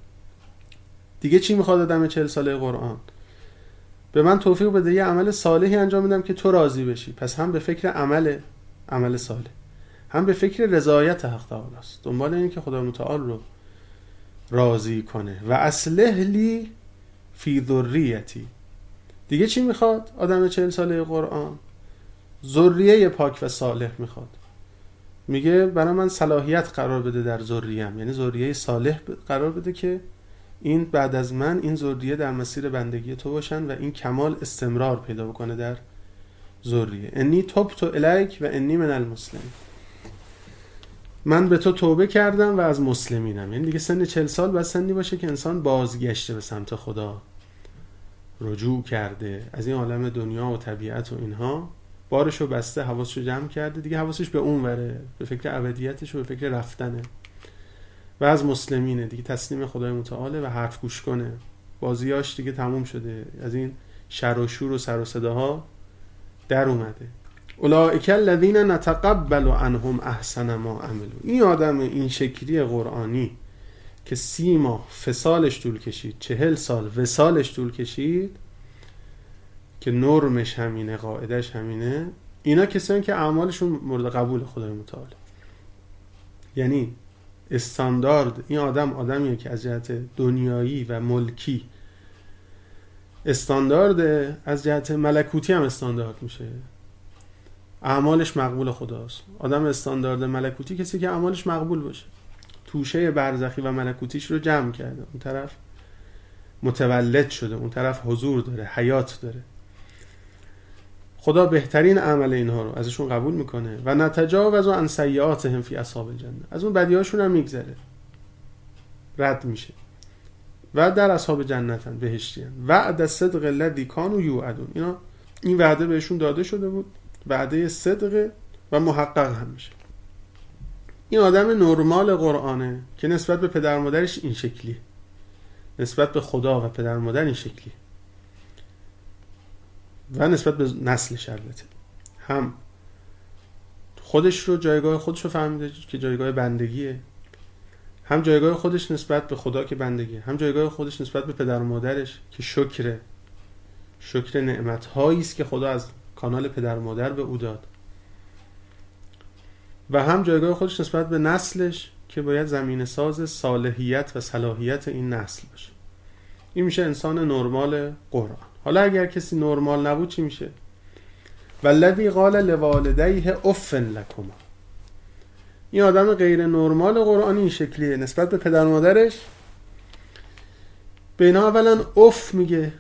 دیگه چی میخواد آدم 40 ساله قرآن؟ به من توفیق بده یه عمل صالحی انجام بدم که تو راضی بشی. پس هم به فکر عمل صالح، هم به فکر رضایت حق تعالی است، دنبال اینه که خدا متعال رو راضی کنه. و اصلح لی فی ذریتی. دیگه چی میخواد آدم 40 ساله قرآن؟ ذریه پاک و صالح میخواد. میگه برای من صلاحیت قرار بده در ذریم، یعنی ذریه صالح قرار بده که این بعد از من این ذریه در مسیر بندگی تو باشن و این کمال استمرار پیدا بکنه در ذریه. انی تبت الیک و انی من المسلمین. من به تو توبه کردم و از مسلمینم. یعنی دیگه سن 40 سال باید سنی باشه که انسان بازگشته به سمت خدا، رجوع کرده از این عالم دنیا و طبیعت و اینها، بارشو بسته، حواسشو جمع کرده، دیگه حواسش به اون وره، به فکر ابدیتش و به فکر رفتنه و از مسلمینه، دیگه تسلیم خدای متعاله و حرف گوش کنه. بازیاش دیگه تموم شده، از این شر و شور و سر و صداها در اومده. اولئک الذین نتقبل عنهم احسن ما عملوا. این آدم این شکلی قرآنی که 30 ماه فصالش طول کشید، 40 سال وصالش طول کشید، که نرمش همینه، قاعدش همینه، اینا کسانی که اعمالشون مورد قبول خدای متعال. یعنی استاندارد این آدمیه که از جهت دنیایی و ملکی استاندارد، از جهت ملکوتی هم استاندارد میشه، اعمالش مقبول خداست. آدم استاندارد ملکوتی کسی که اعمالش مقبول باشه، توشه برزخی و ملکوتیش رو جمع کرده، اون طرف متولد شده، اون طرف حضور داره، حیات داره. خدا بهترین عمل اینها رو ازشون قبول میکنه. و نتجاوز عن سیئاتهم فی اصحاب الجنه. از اون بدیاشون هم میگذره، رد میشه و در اصحاب جنتن، بهشتیان. وعد الصدق الذی کانوا یوعدون. اینا این وعده بهشون داده شده بود، وعده صدق و محقق هم میشه. این آدم نرمال قرآنه که نسبت به پدر و مادرش این شکلی، نسبت به خدا و پدر و مادر این شکلی، و نسبت به نسلش البته هم خودش رو، جایگاه خودش رو فهمیده که جایگاه بندگیه، هم جایگاه خودش نسبت به خدا که بندگی، هم جایگاه خودش نسبت به پدر و مادرش که شکر نعمت‌هایی است که خدا از کانال پدر و مادر به او داد، و هم جایگاه خودش نسبت به نسلش که باید زمینه ساز صالحیت و صلاحیت این نسل باشه. این میشه انسان نرمال قرآن. حالا اگر کسی نرمال نبود چی میشه؟ والذی قال لوالدیه اف لکما. این آدم غیر نرمال قرآن این شکلیه نسبت به پدر و مادرش. به اینا اولا اف میگه.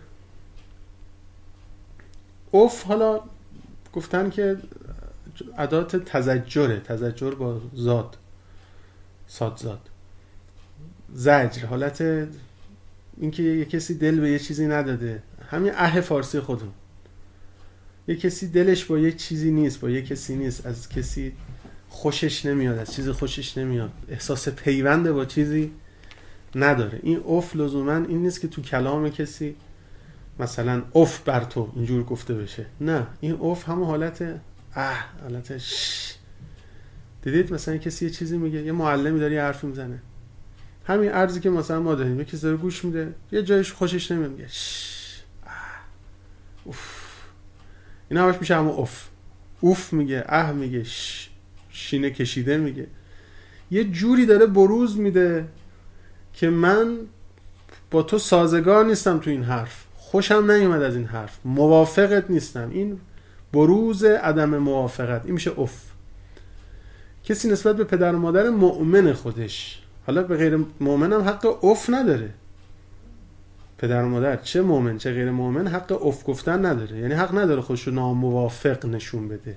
اف حالا گفتن که ادات تزجر با زاد، صاد، زجر، حالت اینکه یه کسی دل به یه چیزی نداده، همین فارسی خودم. یه کسی دلش با یه چیزی نیست، با یه کسی نیست، از کسی خوشش نمیاد، از چیزی خوشش نمیاد، احساس پیوند با چیزی نداره. این اف لزوما این نیست که تو کلام کسی مثلا اف بر تو اینجور گفته بشه، نه، این اف همون حالت حالت دیدید مثلا کسی یه چیزی میگه، یه معلمی داره یه حرفی میزنه، همین عرضی که مثلا ما داریم، یه کسی داره گوش میده، یه جایش خوشش نمیاد، میگه اوف، این همش میشه همون اف. اوف میگه، میگه، شینه کشیده میگه، یه جوری داره بروز میده که من با تو سازگار نیستم تو این حرف، خوشم نیومد از این حرف، موافقت نیستم. این بروز عدم موافقت، این میشه اف. کسی نسبت به پدر و مادر مؤمن خودش، حالا به غیر مؤمن هم حق اف نداره. پدر و مادر چه مؤمن چه غیر مؤمن حق اف گفتن نداره، یعنی حق نداره خودش رو ناموافق نشون بده.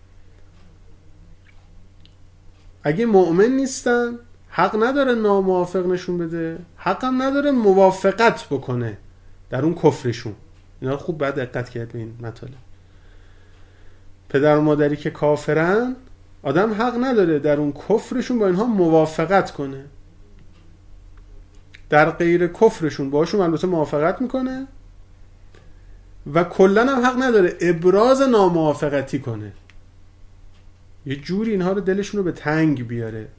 اگه مؤمن نیستن حق نداره ناموافق نشون بده، حق هم نداره موافقت بکنه در اون کفرشون. اینا خوب باید دقت کرد به این مطالب. پدر و مادری که کافرن، آدم حق نداره در اون کفرشون با اینها موافقت کنه. در غیر کفرشون باشون البته موافقت میکنه و کلن هم حق نداره ابراز ناموافقتی کنه. یه جوری اینها رو دلشون رو به تنگ بیاره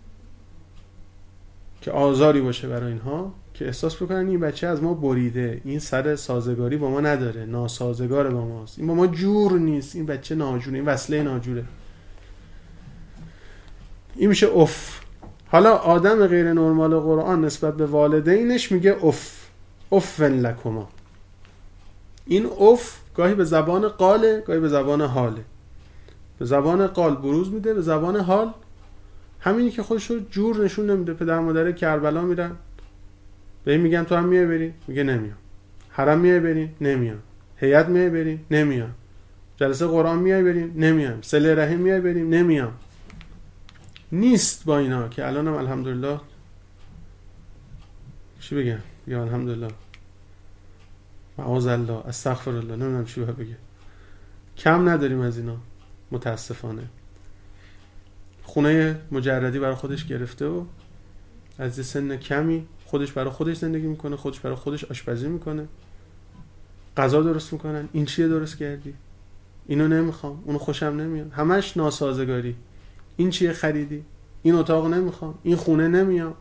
که آزاری باشه برای اینها، که احساس بکنن این بچه از ما بریده، این سر سازگاری با ما نداره، ناسازگار با ماست، این با ما جور نیست، این بچه ناجوره، این وصله ناجوره. این میشه اف. حالا آدم غیر نرمال قرآن نسبت به والدینش میگه اف لکما. این اف گاهی به زبان قاله، گاهی به زبان حاله. به زبان قال بروز میده، به زبان حال همینی که خودش رو جور نشون نمیده. پدر مادر کربلا میرن به این میگن تو هم میای بری؟ میگه نمیام. حرم میای بری؟ نمیام. هیئت میای بری؟ نمیام. جلسه قرآن میای بریم؟ نمیام. صله رحم میای بریم؟ نمیام. نیست با اینا که الانم الحمدلله چی بگم؟ یا الحمدلله، معاذ الله، استغفر الله، نمیدونم چی بگم. کم نداریم از اینا متاسفانه. خونه مجردی برای خودش گرفته و از سن کمی خودش برای خودش زندگی میکنه، خودش برای خودش آشپزی میکنه، غذا درست میکنن. این چیه درست کردی؟ اینو نمیخوام، اونو خوشم نمیاد، همش ناسازگاری. این چیه خریدی؟ این اتاق نمیخوام، این خونه نمیام،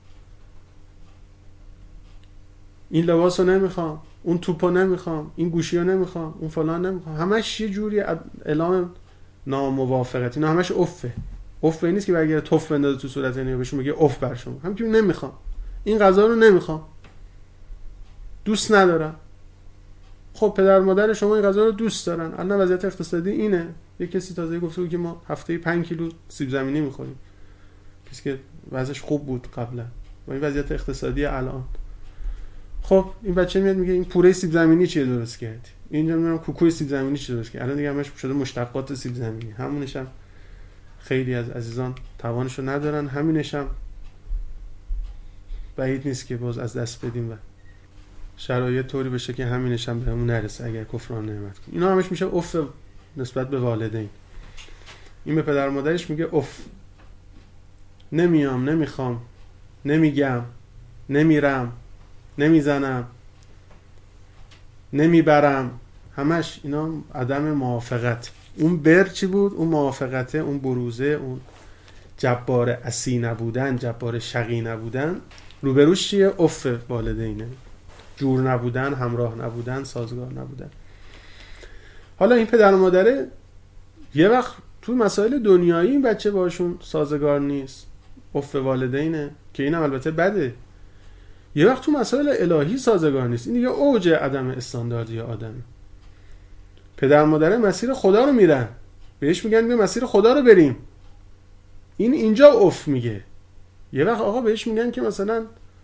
این لباسو نمیخوام، اون توپو نمیخوام، این گوشیو نمیخوام، اون فلان نمیخوام. همش یه جوری اعلام ناموافقت. اینا همش افه. اف به این نیست که بگیره توف بندازه تو صورت اینو بهشون بگه اف بر شما، همین که نمیخوام، این غذا رو نمیخوام، دوست ندارم. خب پدر مادر شما این غذا رو دوست دارن، الان وضعیت اقتصادی اینه. یه کسی تازه گفته بود که ما هفته‌ای 5 کیلو سیب زمینی میخوریم، کسی که وضعش خوب بود قبلا، با این وضعیت اقتصادی الان. خب این بچه میاد میگه این پوره سیب زمینی چیه درست کردی؟ اینجا میگم کوکوی سیب زمینی چیه درست کردی؟ الان دیگه همش شده مشتقات سیب زمینی. همونش هم خیلی از عزیزان توانشو ندارن، همینش هم بعید نیست که باز از دست بدیم و شرایط طوری بشه که همینش هم بهمون نرسه اگر کفران نعمت کنیم. اینا همش میشه اف نسبت به والدین. این به پدر و مادرش میگه اف. نمیام، نمیخوام، نمیگم، نمیرم، نمیزنم، نمیبرم، همش اینا عدم موافقت. اون بر چی بود؟ اون موافقته، اون بروزه، اون جبار عصی نبودن، جبار شقی نبودن، روبروش چیه؟ اف والدینه. جور نبودن، همراه نبودن، سازگار نبودن. حالا این پدر و مادره یه وقت تو مسائل دنیایی این بچه باشون سازگار نیست، اف والدینه، که اینم البته بده. یه وقت تو مسائل الهی سازگار نیست، این دیگه اوج عدم استانداردی آدم. پدر و مادر مسیر خدا رو میرن، بهش میگن بیا مسیر خدا رو بریم، این اینجا اف میگه. یه وقت آقا بهش میگن که مثلا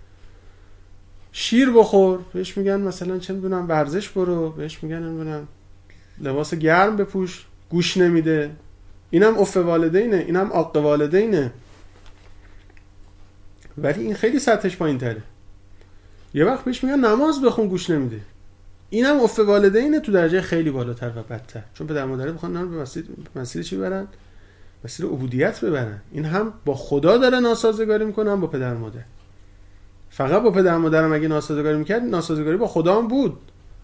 شیر بخور، بهش میگن مثلا چه میدونم ورزش برو، بهش میگن نمیدونم لباس گرم بپوش، گوش نمیده. اینم اف والدینه، اینم عاق والدینه. ولی این خیلی سطحش پایین تره. یه وقت بهش میگن نماز بخون، گوش نمیده. اینم اف والدینه تو درجه خیلی بالاتر و بدتر. چون پدر مادر میخوان اینا رو به مسیر چی ببرن؟ مسیر عبودیت ببرن. این هم با خدا داره ناسازگاری میکنه، هم با پدر مادر. فقط با پدر مادرم اگه ناسازگاری میکرد، ناسازگاری با خدا هم بود.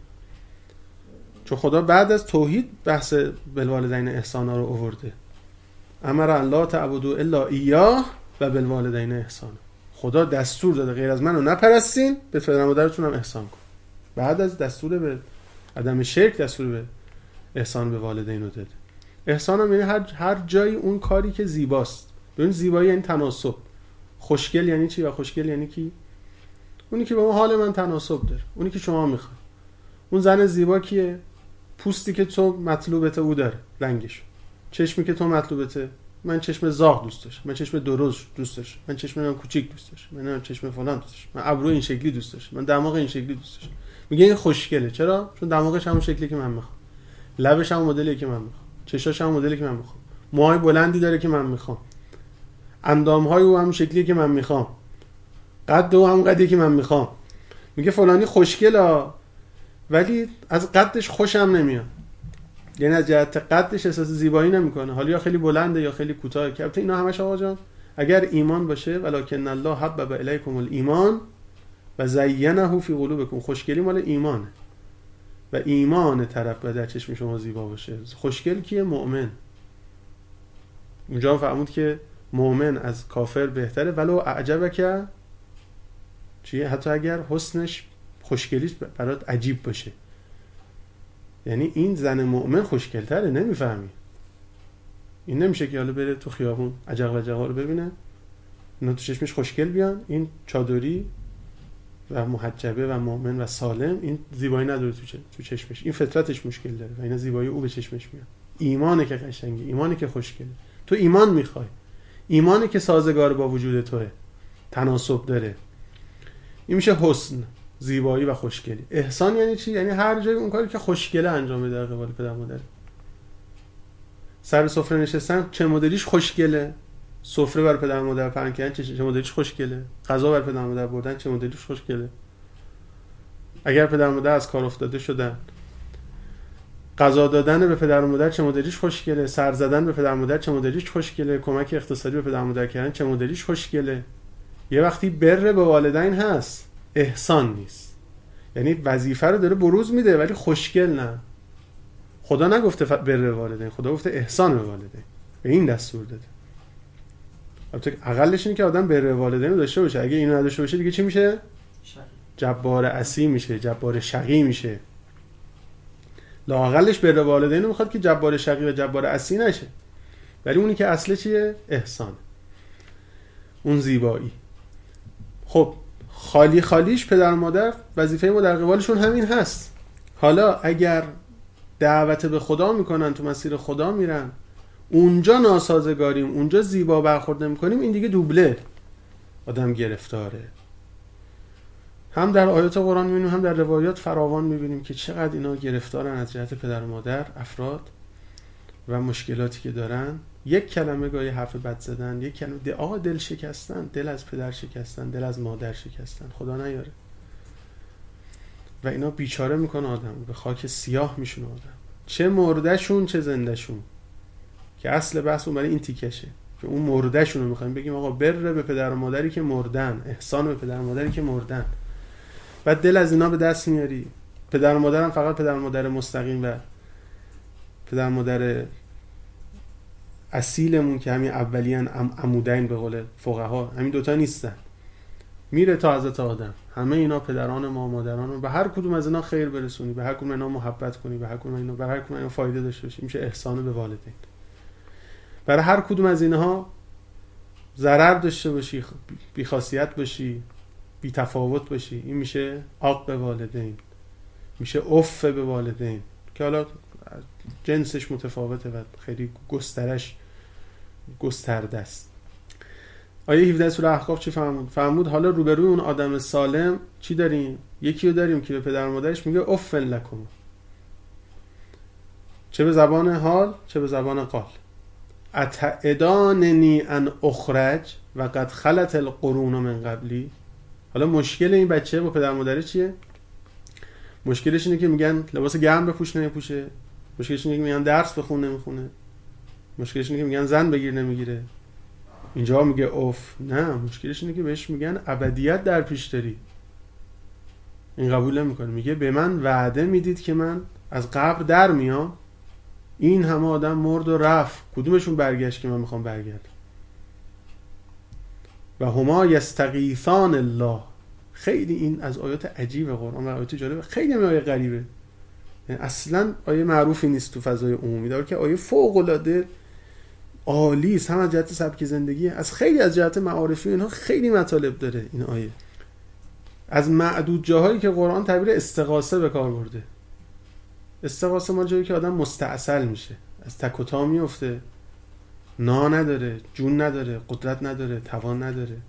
چون خدا بعد از توحید بحث بالوالدین احسانا رو آورده. امر الله تعبدوا الا ایاه و بالوالدین احسانا. خدا دستور داده غیر از منو نپرستین، به پدر مادرتون هم احسان کن. بعد از دستور به عدم شرک، دستور به احسان به والدین رو داده. احسان هم یعنی هر جایی اون کاری که زیباست. ببین زیبایی یعنی تناسب. خوشگل یعنی چی؟ و خوشگل یعنی کی؟ اونی که با اون حال من تناسب داره، اونی که شما میخواد. اون زن زیبا کیه؟ پوستی که تو مطلوبته او داره، رنگش. چشمی که تو مطلوبته، من چشم زاغ دوست داشتم، من چشم درشت دوست داشتم، من چشم من کوچیک دوست داشتم، من چشم فلان دوست داشتم، من ابرو این شکلی دوست داشتم، من دماغ این شکلی دوست داشتم. میگه این خوشگله. چرا؟ چون دماغش همون شکلی که من میخوام، لبش همون مدلی که من میخوام، چشاش همون مدلی که من میخوام، موهای بلندی داره که من میخوام، اندامهای او همون شکلی که من میخوام، قد او همون قدی که من میخوام. میگه فلانی خوشگله، ولی از قدش خوشم نمیاد. یعنی از جهت قدش احساس زیبایی نمیکنه، حالا یا خیلی بلنده یا خیلی کوتاه. که البته اینا همش آقا جان اگر ایمان باشه، ولکن الله حبب الیکم الایمان و زینه فی قلوبکم. خوشگلی مال ایمانه و ایمان طرف باید در چشم شما زیبا باشه. خوشگل کیه؟ مؤمن. اونجا فهمود که مؤمن از کافر بهتره. ولو اعجبک چیه؟ حتی اگر حسنش، خوشگلیش برات عجیب باشه. یعنی این زن مؤمن خوشگل‌تره، نمیفهمی. این نمیشه که حالا بره تو خیابون عجق و جقا رو ببینه، اینا تو چشمش خوشگل بیان، این چادری و محجبه و مؤمن و سالم، این زیبایی نداره تو چشمش، این فطرتش مشکل داره و اینا زیبایی او به چشمش میاد. ایمانه که قشنگه، ایمانه که خوشگله. تو ایمان میخوای، ایمانه که سازگار با وجود توئه، تناسب داره. این میشه حسن، زیبایی و خوشگلی. احسان یعنی چی؟ یعنی هر جای اون کاری که خوشگله انجام میده در قبال پدر مادر. سر سفره نشستن چه مدلیش خوشگله، سفره بر پدر مادر پهن کردن چه مدلیش خوشگله، غذا بر پدر مادر بردن چه مدلیش خوشگله. اگر پدر مادر از کار افتاده شدن، غذا دادن به پدر و مادر چه مدلیش خوشگله، سر زدن به پدر و مادر چه مدلیش خوشگله، کمک اقتصادی به پدر و مادر کردن چه مدلیش خوشگله. یه وقتی بر به والدین هست، احسان نیست. یعنی وظیفه رو داره بروز میده ولی خوشگل نه. خدا نگفته بر والدین، خدا گفته احسان به والدین. به این دستور داده. البته اقلش اینه که آدم بر والدین رو داشته باشه. اگه اینو نداشته باشه دیگه چی میشه؟ جبار عصی میشه، جبار شقی میشه. لااقلش بر والدین رو میخواد که جبار شقی و جبار عصی نشه. ولی اونی که اصله چیه؟ احسان. اون زیبایی. خب خالیش پدر و مادر وظیفه ما در قبالشون همین هست. حالا اگر دعوت به خدا میکنن، تو مسیر خدا میرن، اونجا ناسازگاریم، اونجا زیبا برخورد نمیکنیم، این دیگه دوبله آدم گرفتاره. هم در آیات قرآن میبینیم، هم در روایات فراوان میبینیم که چقدر اینا گرفتارن از جهت پدر و مادر، افراد و مشکلاتی که دارن. یک کلمه گاهی حرف بد زدن، یک کلمه آقا دل شکستن، دل از پدر شکستن، دل از مادر شکستن، خدا نیاره. و اینا بیچاره میکنه آدم، به خاک سیاه میشونه آدم، چه مردهشون چه زندهشون. که اصل بحث اون برای این تیکشه که اون مردهشون رو میخوایم بگیم آقا بر به پدر و مادری که مردن، احسان به پدر و مادری که مردن. بعد دل از اینا به دست میاری. پدر و مادرم فقط پدر و مادر مستقیم و پدر و مادر اصیلمون که همین اولیان عمودین به قول فقها، همین دوتا نیستن، میره تا حضرت آدم. همه اینا پدران ما، مادران ما، به هر کدوم از اینا خیر برسونی، به هر کدوم اینا محبت کنی، به هر کدوم اینا فایده داشته باشی، میشه احسان به والدین. برای هر کدوم از اینها ضرر داشته باشی، بی‌خاصیت باشی، بی تفاوت باشی، این میشه عاق به والدین، میشه عف به والدین، که حالا جنسش متفاوته و خیلی گسترده است. آیه 17 سوره احقاف چی فرمود؟ حالا روبروی اون آدم سالم چی داریم؟ یکی رو داریم که به پدر و مادرش میگه اف لکم، چه به زبان حال چه به زبان قال. اتعداننی ان اخرج و قد خلت القرون من قبلی. حالا مشکل این بچه با پدر و مادر چیه؟ مشکلش اینه که میگن لباس گرم بپوش نمیپوشه، مشکلش اینه که میگن درس بخون نمیخونه، مشکلش اینه که میگن زن بگیر نمیگیره. اینجا میگه اوف. نه، مشکلش اینه که بهش میگن ابدیت در پیش داری. این قبول نمیکنه، میگه به من وعده میدید که من از قبر در میام، این همه آدم مرد و رفت، کدومشون برگشت که من میخوام برگردم؟ و هما یستغیثان الله. خیلی این از آیات عجیب قرآن و آیات جالب، خیلی هم آیه غریبه، یعنی اصلا آیه معروفی نیست تو فضای عمومی، در حالی که آیه فوق العاده عالی است، هم از جهت سبک زندگی، از خیلی از جهت معارفی اینها خیلی مطالب داره این آیه. از معدود جاهایی که قرآن تعبیر استغاثه به کار برده. استغاثه ما جایی که آدم مستعسل میشه، از تک و تا میفته، نا نداره، جون نداره، قدرت نداره، توان نداره،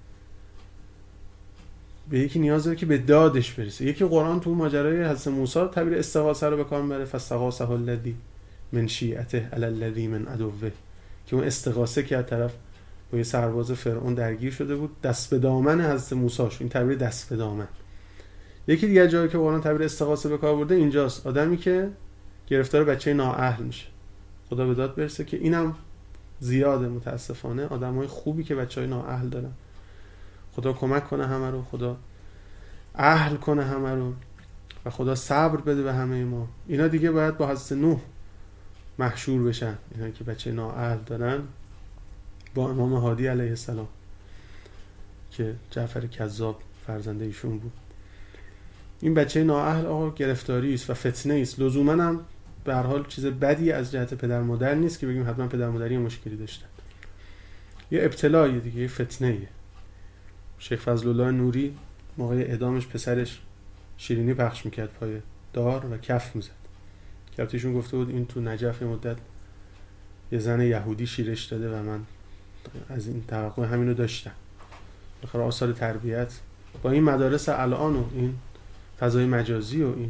به یکی نیاز داره که به دادش برسه. یکی قرآن تو ماجرای حضرت موسی تعبیر استغاثه رو به کار میبره، فاستغاثه الذی من شیعته علی الذی من عدوه، که اون استغاثه که از طرف با یه سرباز فرعون درگیر شده بود، دست به دامن حضرت موسی شد. این تعبیر دست به دامن. یکی دیگه جایی که قرآن تعبیر استغاثه به کار برده اینجاست، آدمی که گرفتار بچه نااهل میشه. خدا به داد برسه که اینم زیاده متاسفانه، آدمای خوبی که بچهای نااهل دارن. خدا کمک کنه همه رو، خدا اهل کنه همه رو و خدا صبر بده به همه ما. اینا دیگه باید با حضرت نوح محشور بشن، اینا که بچه نااهل دارن، با امام هادی علیه السلام که جعفر کذاب فرزنده ایشون بود. این بچه نااهل آقا گرفتاری است و فتنه است. لزوما هم به هر حال چیز بدی از جهت پدر مادر نیست که بگیم حتما پدر مادری مشکلی داشتن. یه ابتلای دیگه، یه فتنه. شیخ فضل الله نوری موقع اعدامش پسرش شیرینی پخش میکرد پای دار و کف میزد. کفتیشون گفته بود این تو نجف مدت یه زن یهودی شیرش داده و من از این توقع همینو داشتم. بخاطر آثار تربیت با این مدارس الان و این فضای مجازی و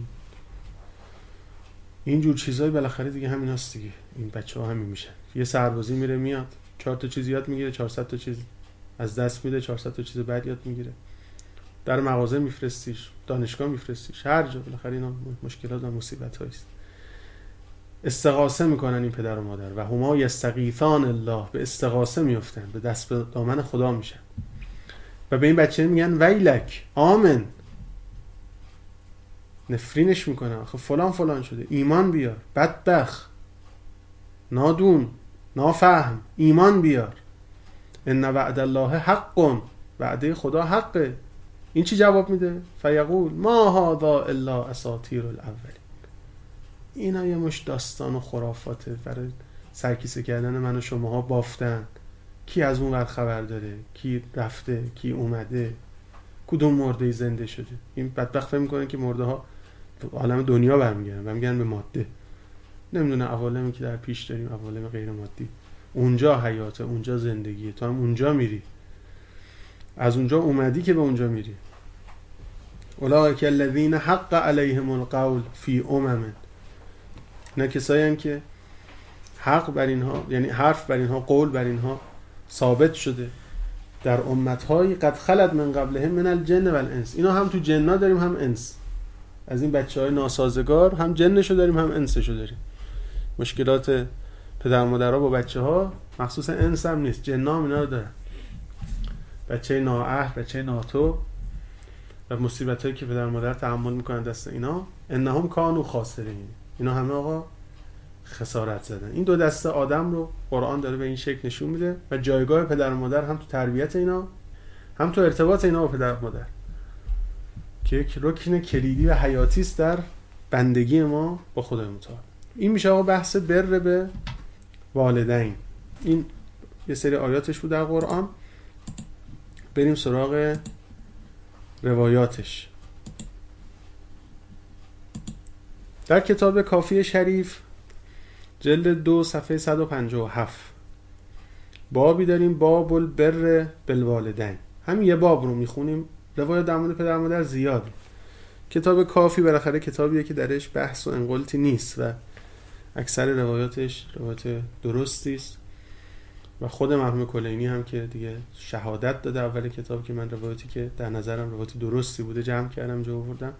این جور چیزای بالاخره دیگه همین هست دیگه. این بچه‌ها همین میشن. یه سربازی میره میاد 4 تا چیز یاد میگیره، 400 تا چیز از دست میده، 400 تا چیز بد یاد میگیره. در مغازه میفرستیش، دانشگاه میفرستیش، هر جا. بالاخره اینا مشکلات و مصیبت‌هایی است. استغاثه میکنن این پدر و مادر و هما یستغیثان الله، به استغاثه میافتن، به دست به دامن خدا میشن و به این بچه میگن ویلک آمن، نفرینش میکنن. آخه فلان شده، ایمان بیار، بدبخت، نادون، نافهم، ایمان بیار. ان وعد الله حق، وعده خدا حقه. این چی جواب میده؟ فیقول ما هذا الا اساطیر الاولین. اینا یه مش داستان و خرافاته برای سرکیسه کردن من و شماها بافتن. کی از اون ور خبر داره؟ کی رفته؟ کی اومده؟ کدوم مرده زنده شده؟ این بدبخت فهم میکنه که مرده ها عالم دنیا برمیگردن به ماده. نمیدونه عوالمی که در پیش داریم، عوالم غیر مادی، اونجا حیاته، اونجا زندگیه، تو هم اونجا میری، از اونجا اومدی که به اونجا میری. اولئک الذین حق علیهم القول فی امم، نه کسایی هستند که حق بر اینها، یعنی حرف بر اینها، قول بر اینها ثابت شده در امت‌های قد خلت من قبلهم من الجن والانس. اینا هم تو جن‌ها داریم هم انس. از این بچه‌های ناسازگار هم جنشو داریم هم انسشو داریم. مشکلات پدر مادرها با بچه‌ها مخصوص انس هم نیست، جن‌ها هم اینا رو دارن. بچه نااهل، بچه ناتو و مصیبتایی که پدر مادر تحمل میکنن دست اینا. انهم کانوا خاسرین. اینا همه آقا خسارت زدن. این دو دسته آدم رو قرآن داره به این شکل نشون میده و جایگاه پدر و مادر هم تو تربیت اینا، هم تو ارتباط اینا با پدر و مادر که یک رکن کلیدی و حیاتی است در بندگی ما با خدای متعال. این میشه آقا بحث بر به والدین. این یه سری آیاتش بود در قرآن. بریم سراغ روایاتش. در کتاب کافی شریف جلد 2 صفحه 157 بابی داریم، باب البر بالوالدین. همین یه باب رو میخونیم. روایات در مورد پدر و مادر زیاده. کتاب کافی بالاخره کتابیه که درش بحث و انقلتی نیست و اکثر روایاتش روایات درستی است و خود مرحوم کلینی هم که دیگه شهادت داده اول کتاب که من روایاتی که در نظرم روایت درستی بوده جمع کردم جا آوردم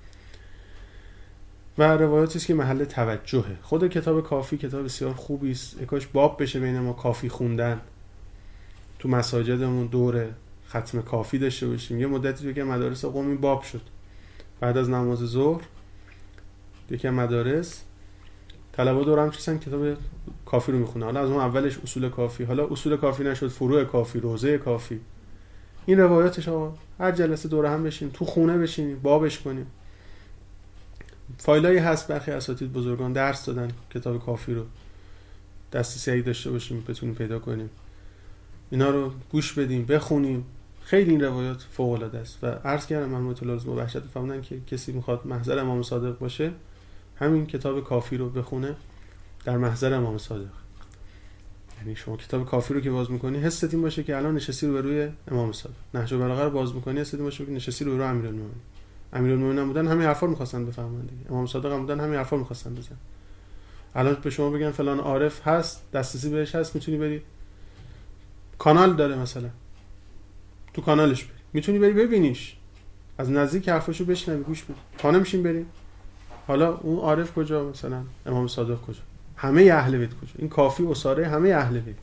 و روایاتی است که محل توجهه. خود کتاب کافی کتاب بسیار خوبی است. کاش باب بشه بین ما کافی خوندن، تو مساجدمون دور ختم کافی داشته باشیم. یه مدتی تو که مدارس قومی باب شد، بعد از نماز ظهر یکی مدارس طلبه دورم چیزن کتاب کافی رو میخونه. حالا از اون اولش اصول کافی، حالا اصول کافی نشد فروع کافی، روزه کافی. این روایاتش آقا هر جلسه دور هم بشین، تو خونه بشینیم بابش کنیم. فایلایی هست برخی اساتید بزرگان درس دادن کتاب کافی رو، دسترسی داشته باشیم بتونیم پیدا کنیم، اینا رو گوش بدیم بخونیم. خیلی این روایات فوق العاده است و عرض کردم من مطلع وحشت فهمیدن که کسی میخواد محضر امام صادق باشه همین کتاب کافی رو بخونه در محضر امام صادق. یعنی شما کتاب کافی رو که باز میکنی حست این باشه که الان نشستی رو به روی امام صادق. نهج البلاغه رو باز میکنی حست این باشه که نشستی رو به روی امیرالمومنین. امیرالمومنین بودن همین حرفا رو می‌خواستن بفهمن دیگه، امام صادق هم بودن همین حرفا رو می‌خواستن بزنن. الان به شما بگن فلان عارف هست، دسترسی بهش هست، میتونی بری کانال داره مثلا تو کانالش بری، میتونی بری ببینیش، از نزدیک حرفاشو بشنوی گوش بدی. پا نمیشین بری. حالا اون عارف کجا؟ مثلا امام صادق کجا؟ همه اهل بیت کجا؟ این کافی اساره همه اهل بیت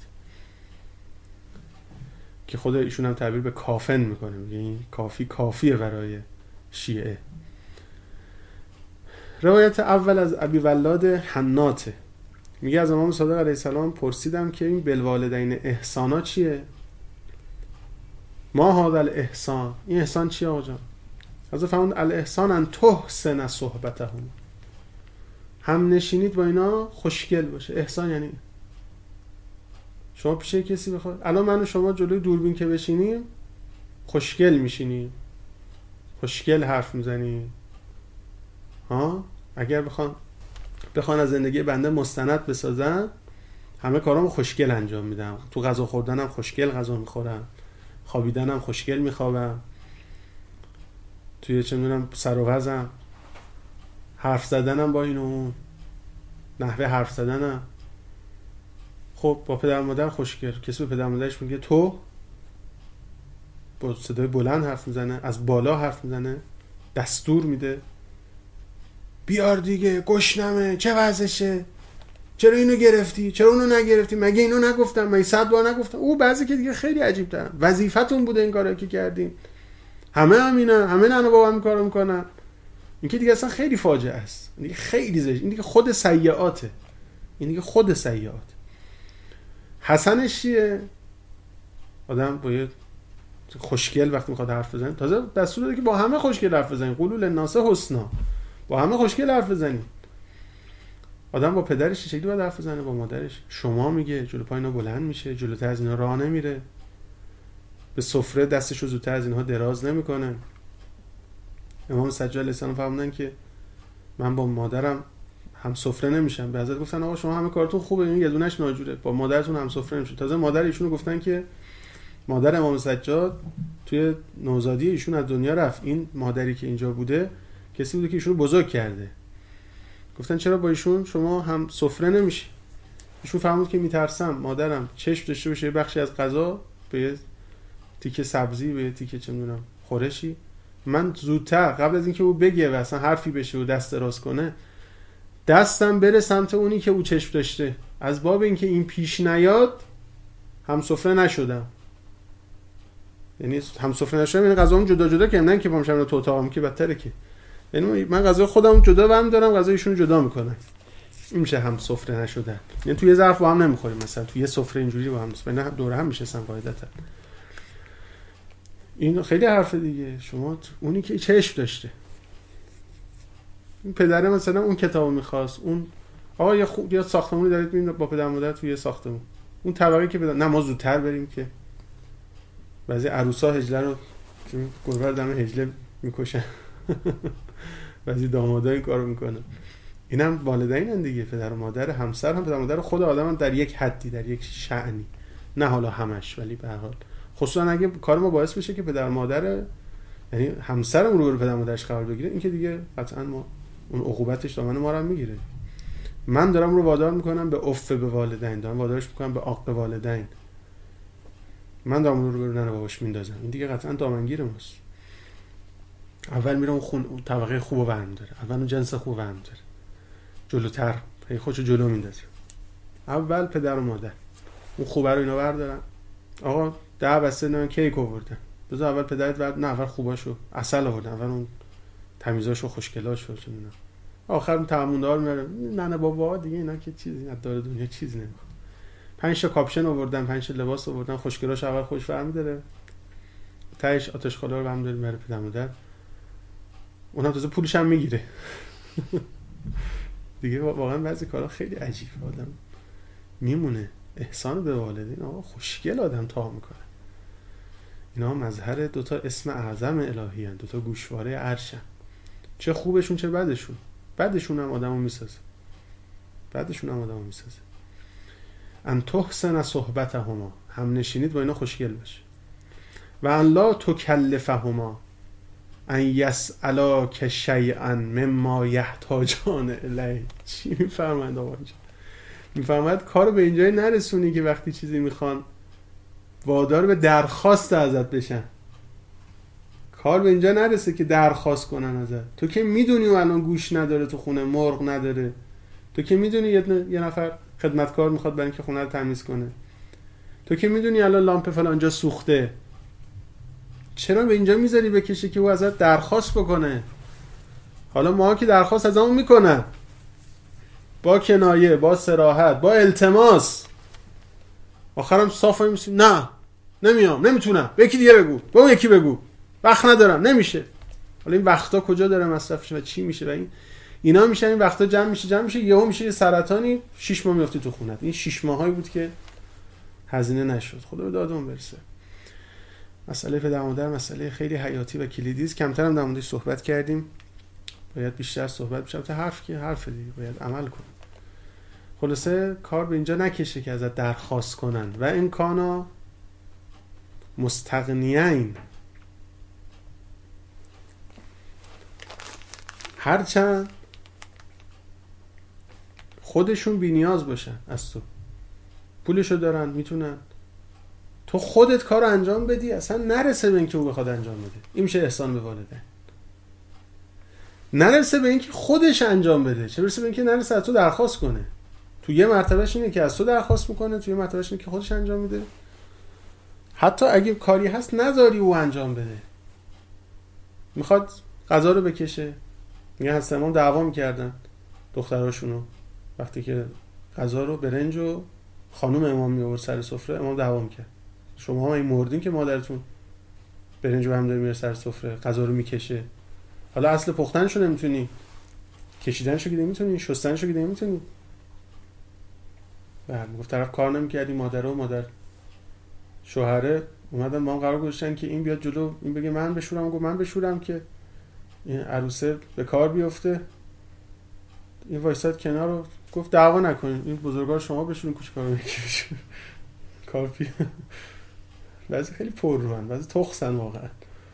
که خود ایشون هم تعبیر به کافن میکنه، میگه این کافی کافیه برای شیعه. روایت اول از ابی ولاد حناته، میگه از امام صادق علیه السلام پرسیدم که این بالوالدین احسانا چیه؟ ما هذا الاحسان، این احسان چیه آقا جان؟ حضرت فرمود الاحسان ان تحسن صحبتهم، هم نشینید با اینا خوشگل باشه. احسان یعنی شما پیش کسی بخواد، الان من و شما جلوی دوربین که بشینیم خوشگل میشینیم، خوشگل حرف میزنیم. اگر بخوان از زندگی بنده مستند بسازن همه کارامو خوشگل انجام میدم، تو غذا خوردنم خوشگل غذا میخورم، خوابیدنم خوشگل میخوابم، توی چه میدونم سر و وضعم، حرف زدنم با این و اون، نحوه حرف زدنم. خب با پدر مادر خوشگل، کسی به پدر مادرش میگه تو، با صدای بلند حرف میزنه، از بالا حرف میزنه، دستور میده بیار دیگه، گشنمه، چه وضعشه، چرا اینو گرفتی، چرا اونو نگرفتی، مگه اینو نگفتم، مگه 100 بار نگفتم. او بعضی که دیگه خیلی عجیب ترن، وظیفتون بوده این کارا که کردین، همه همینن، همه ننه بابا هم کارو میکنن. این که دیگه اصلا خیلی فاجعه است، این دیگه خیلی زشت، این دیگه خود سیئاته، این دیگه خود سیئات. حسنش چیه؟ آدم باید خوشگل وقتی میخواد حرف بزنه، تازه دستور داده که با همه خوشگل حرف بزنین، قولوا للناس حسنا، با همه خوشگل حرف بزنین. آدم با پدرش چه شکلی باید حرف بزنه، با مادرش شما میگه، جلو پای اینا بلند میشه، جلوتر از اینا راه نمیره، به سفره دستشو زودتر از اینها دراز نمیکنه. امام سجاد علیه السلام فرمودن که من با مادرم هم سفره نمیشم. به حضرت گفتن آقا شما همه کارتون خوبه، این یه دونهش ناجوره، با مادرتون هم سفره نمیشه. تازه مادر ایشونو گفتن که مادر امام سجاد توی نوزادی ایشون از دنیا رفت، این مادری که اینجا بوده کسی بوده که ایشونو بزرگ کرده. گفتن چرا با ایشون شما هم سفره نمیشی؟ ایشون فرمود که میترسم مادرم چشم داشته باشه بخشی از غذا به تیکه سبزی، به تیکه چه میدونم خورشی، من زودتر قبل از اینکه او بگه و اصلا حرفی بشه و دست دراز کنه دستم بره سمت اونی که او چشم داشته، از باب اینکه این پیش نیاد هم سفره نشدم. یعنی هم سفره نشدم یعنی غذامو جدا جدا کردم، نه که با تو اتاقم که بدتره که، یعنی من غذا خودم جدا برمی دارم، غذا ایشونو جدا میکنم. این میشه هم سفره نشدن. یعنی توی ظرف با هم نمیخوریم، مثلا توی یه سفره اینجوری با هم نه دور هم میشستن قاعدتا. این خیلی حرفه دیگه. شما اونی که چشم داشته، این پدره مثلا اون کتابو میخواست، اون آقا یا ساختمونی دارید میبینید با پدر مادر توی ساختمون، اون طبقه که نه ما زودتر بریم که بعضی عروسا هجله رو گربه دم هجله میکشن بعضی دامادا این کارو میکنن. اینم والدینن دیگه، پدر و مادر، همسر هم پدر و مادر خود آدمن در یک حدی، در یک شأنی، نه حالا همش، ولی به هر حال خصوصا اگه کار ما باعث بشه که پدر و مادر، یعنی همسرمون رو پدر و مادرش قرار بگیره، این که دیگه قطعا ما اون عقوبتش دامن ما رو هم میگیره. من دارم رو وادار میکنم به عف به والدین، دارم وادارش میکنم به عاق والدین، من دارم رو ننه باباش میندازم، این دیگه قطعا دامنگیر ماست. اول میره اون طبقه خوبو برمی داره، اول اون جنس خوبو برمی داره، جلوتر هی خودشو جلو میندازه. اول پدر و مادر اون خوبه رو اینا بردارن. آقا 10 بسته نان کیک آوردن، بذار اول پدرت نه اول خوباشو عسل آوردن، اول اون تمیزاشو خوشگلاشو چه میدونم، آخر اون تعاملدار میاره ننه بابا دیگه، اینا که چیزی از داره دنیا چیزی نمیخواد. 5 تا کاپشن آوردن، 5 تا لباس آوردن، خوشگلاش اول خوش برمی داره، تهش آتش خالا رو برمی داره میاره پدر مادر، اونم تازه پولش هم میگیره دیگه. واقعا بعضی کارا خیلی عجیبه، آدم میمونه. احسان به والدین آقا خوشگل آدم تا میکنه. اینا مظهر دوتا اسم اعظم الهی هستند، دوتا گوشواره عرشن، چه خوبشون چه بدشون. بدشون هم آدمو میسازه، بدشون هم آدمو میسازه. ان تحسن صحبتهما، هم نشینید با اینا خوشگل باشه. و ان لا تکلفهما ان یسألاک شیئا مما یحتاجان الیه. چی میفرمایند آقا اینجا؟ میفرماید کارو به اینجای نرسونی که وقتی چیزی میخوان وادار به درخواست ازت بشن. کار به اینجا نرسه که درخواست کنن ازت. تو که میدونی اون الان گوش نداره تو خونه، مرغ نداره، تو که میدونی یه نفر خدمتکار میخواد برای اینکه خونه رو تمیز کنه، تو که میدونی الان لامپ فلانجا سوخته، چرا به اینجا میذاری بکشه که او ازت درخواست بکنه؟ حالا ما که درخواست از همون میکنن با کنایه، با صراحت، با التماس، آخرم صاف میشیم نه نمیام، نمیتونم، به یکی دیگه بگو، به اون یکی بگو، وقت ندارم، نمیشه. حالا این وقتا کجا داره مصرف شه و چی میشه؟ و اینا میشه این وقتا جمع میشه یهو میشه یه سرطانی 6 ماه میافته تو خونت. این 6 ماهایی بود که هزینه نشد. خدا به دادمون برسه. مسئله پدر مادر مسئله خیلی حیاتی و کلیدی است. کمتر هم در موردش صحبت کردیم، باید بیشتر صحبت بشه. تا حرف که حرف دیگه، باید عمل کنیم. خلاصه کار به اینجا نکشه که ازت درخواست کنن و این کانا مستغنیین، هرچند خودشون بی نیاز باشن از تو، پولشو دارن میتونن، تو خودت کار انجام بدی، اصلا نرسه به اینکه او بخواد انجام بده. این میشه احسان به والدین. نرسه به اینکه خودش انجام بده، چه برسه به اینکه نرسه از تو درخواست کنه. تو یه مرتبهش اینه که از تو درخواست میکنه، تو یه مرتبهش اینه که خودش انجام میده. حتی اگه کاری هست نذاری او انجام بده. میخواد غذا رو بکشه، میگه هست امام دعوا میکردن دختراشونو وقتی که غذا رو برنج و خانم امام میآورد سر سفره، امام دعوا میکرد. شما هم این مردین که مادرتون برنج رو هم داره میاره سر سفره، غذا رو میکشه. حالا اصل پختنشو نمیتونی، کشیدنشو که نمیتونی، شستنشو که نمیتونی. بعد میگفت طرف کار نمیکردی، مادر و مادر شوهره اومدن با هم قرار گذاشتن که این بیاد جلو، این بگه من بشورم، گفت من بشورم که این عروسه به کار بیفته. این وایساد کنار رو گفت دعوا نکنین، این بزرگوار شما بشورین، کوچیک‌ها رو بشورین. کافی. بعضی خیلی پرروان، بعضی تخسن واقعا.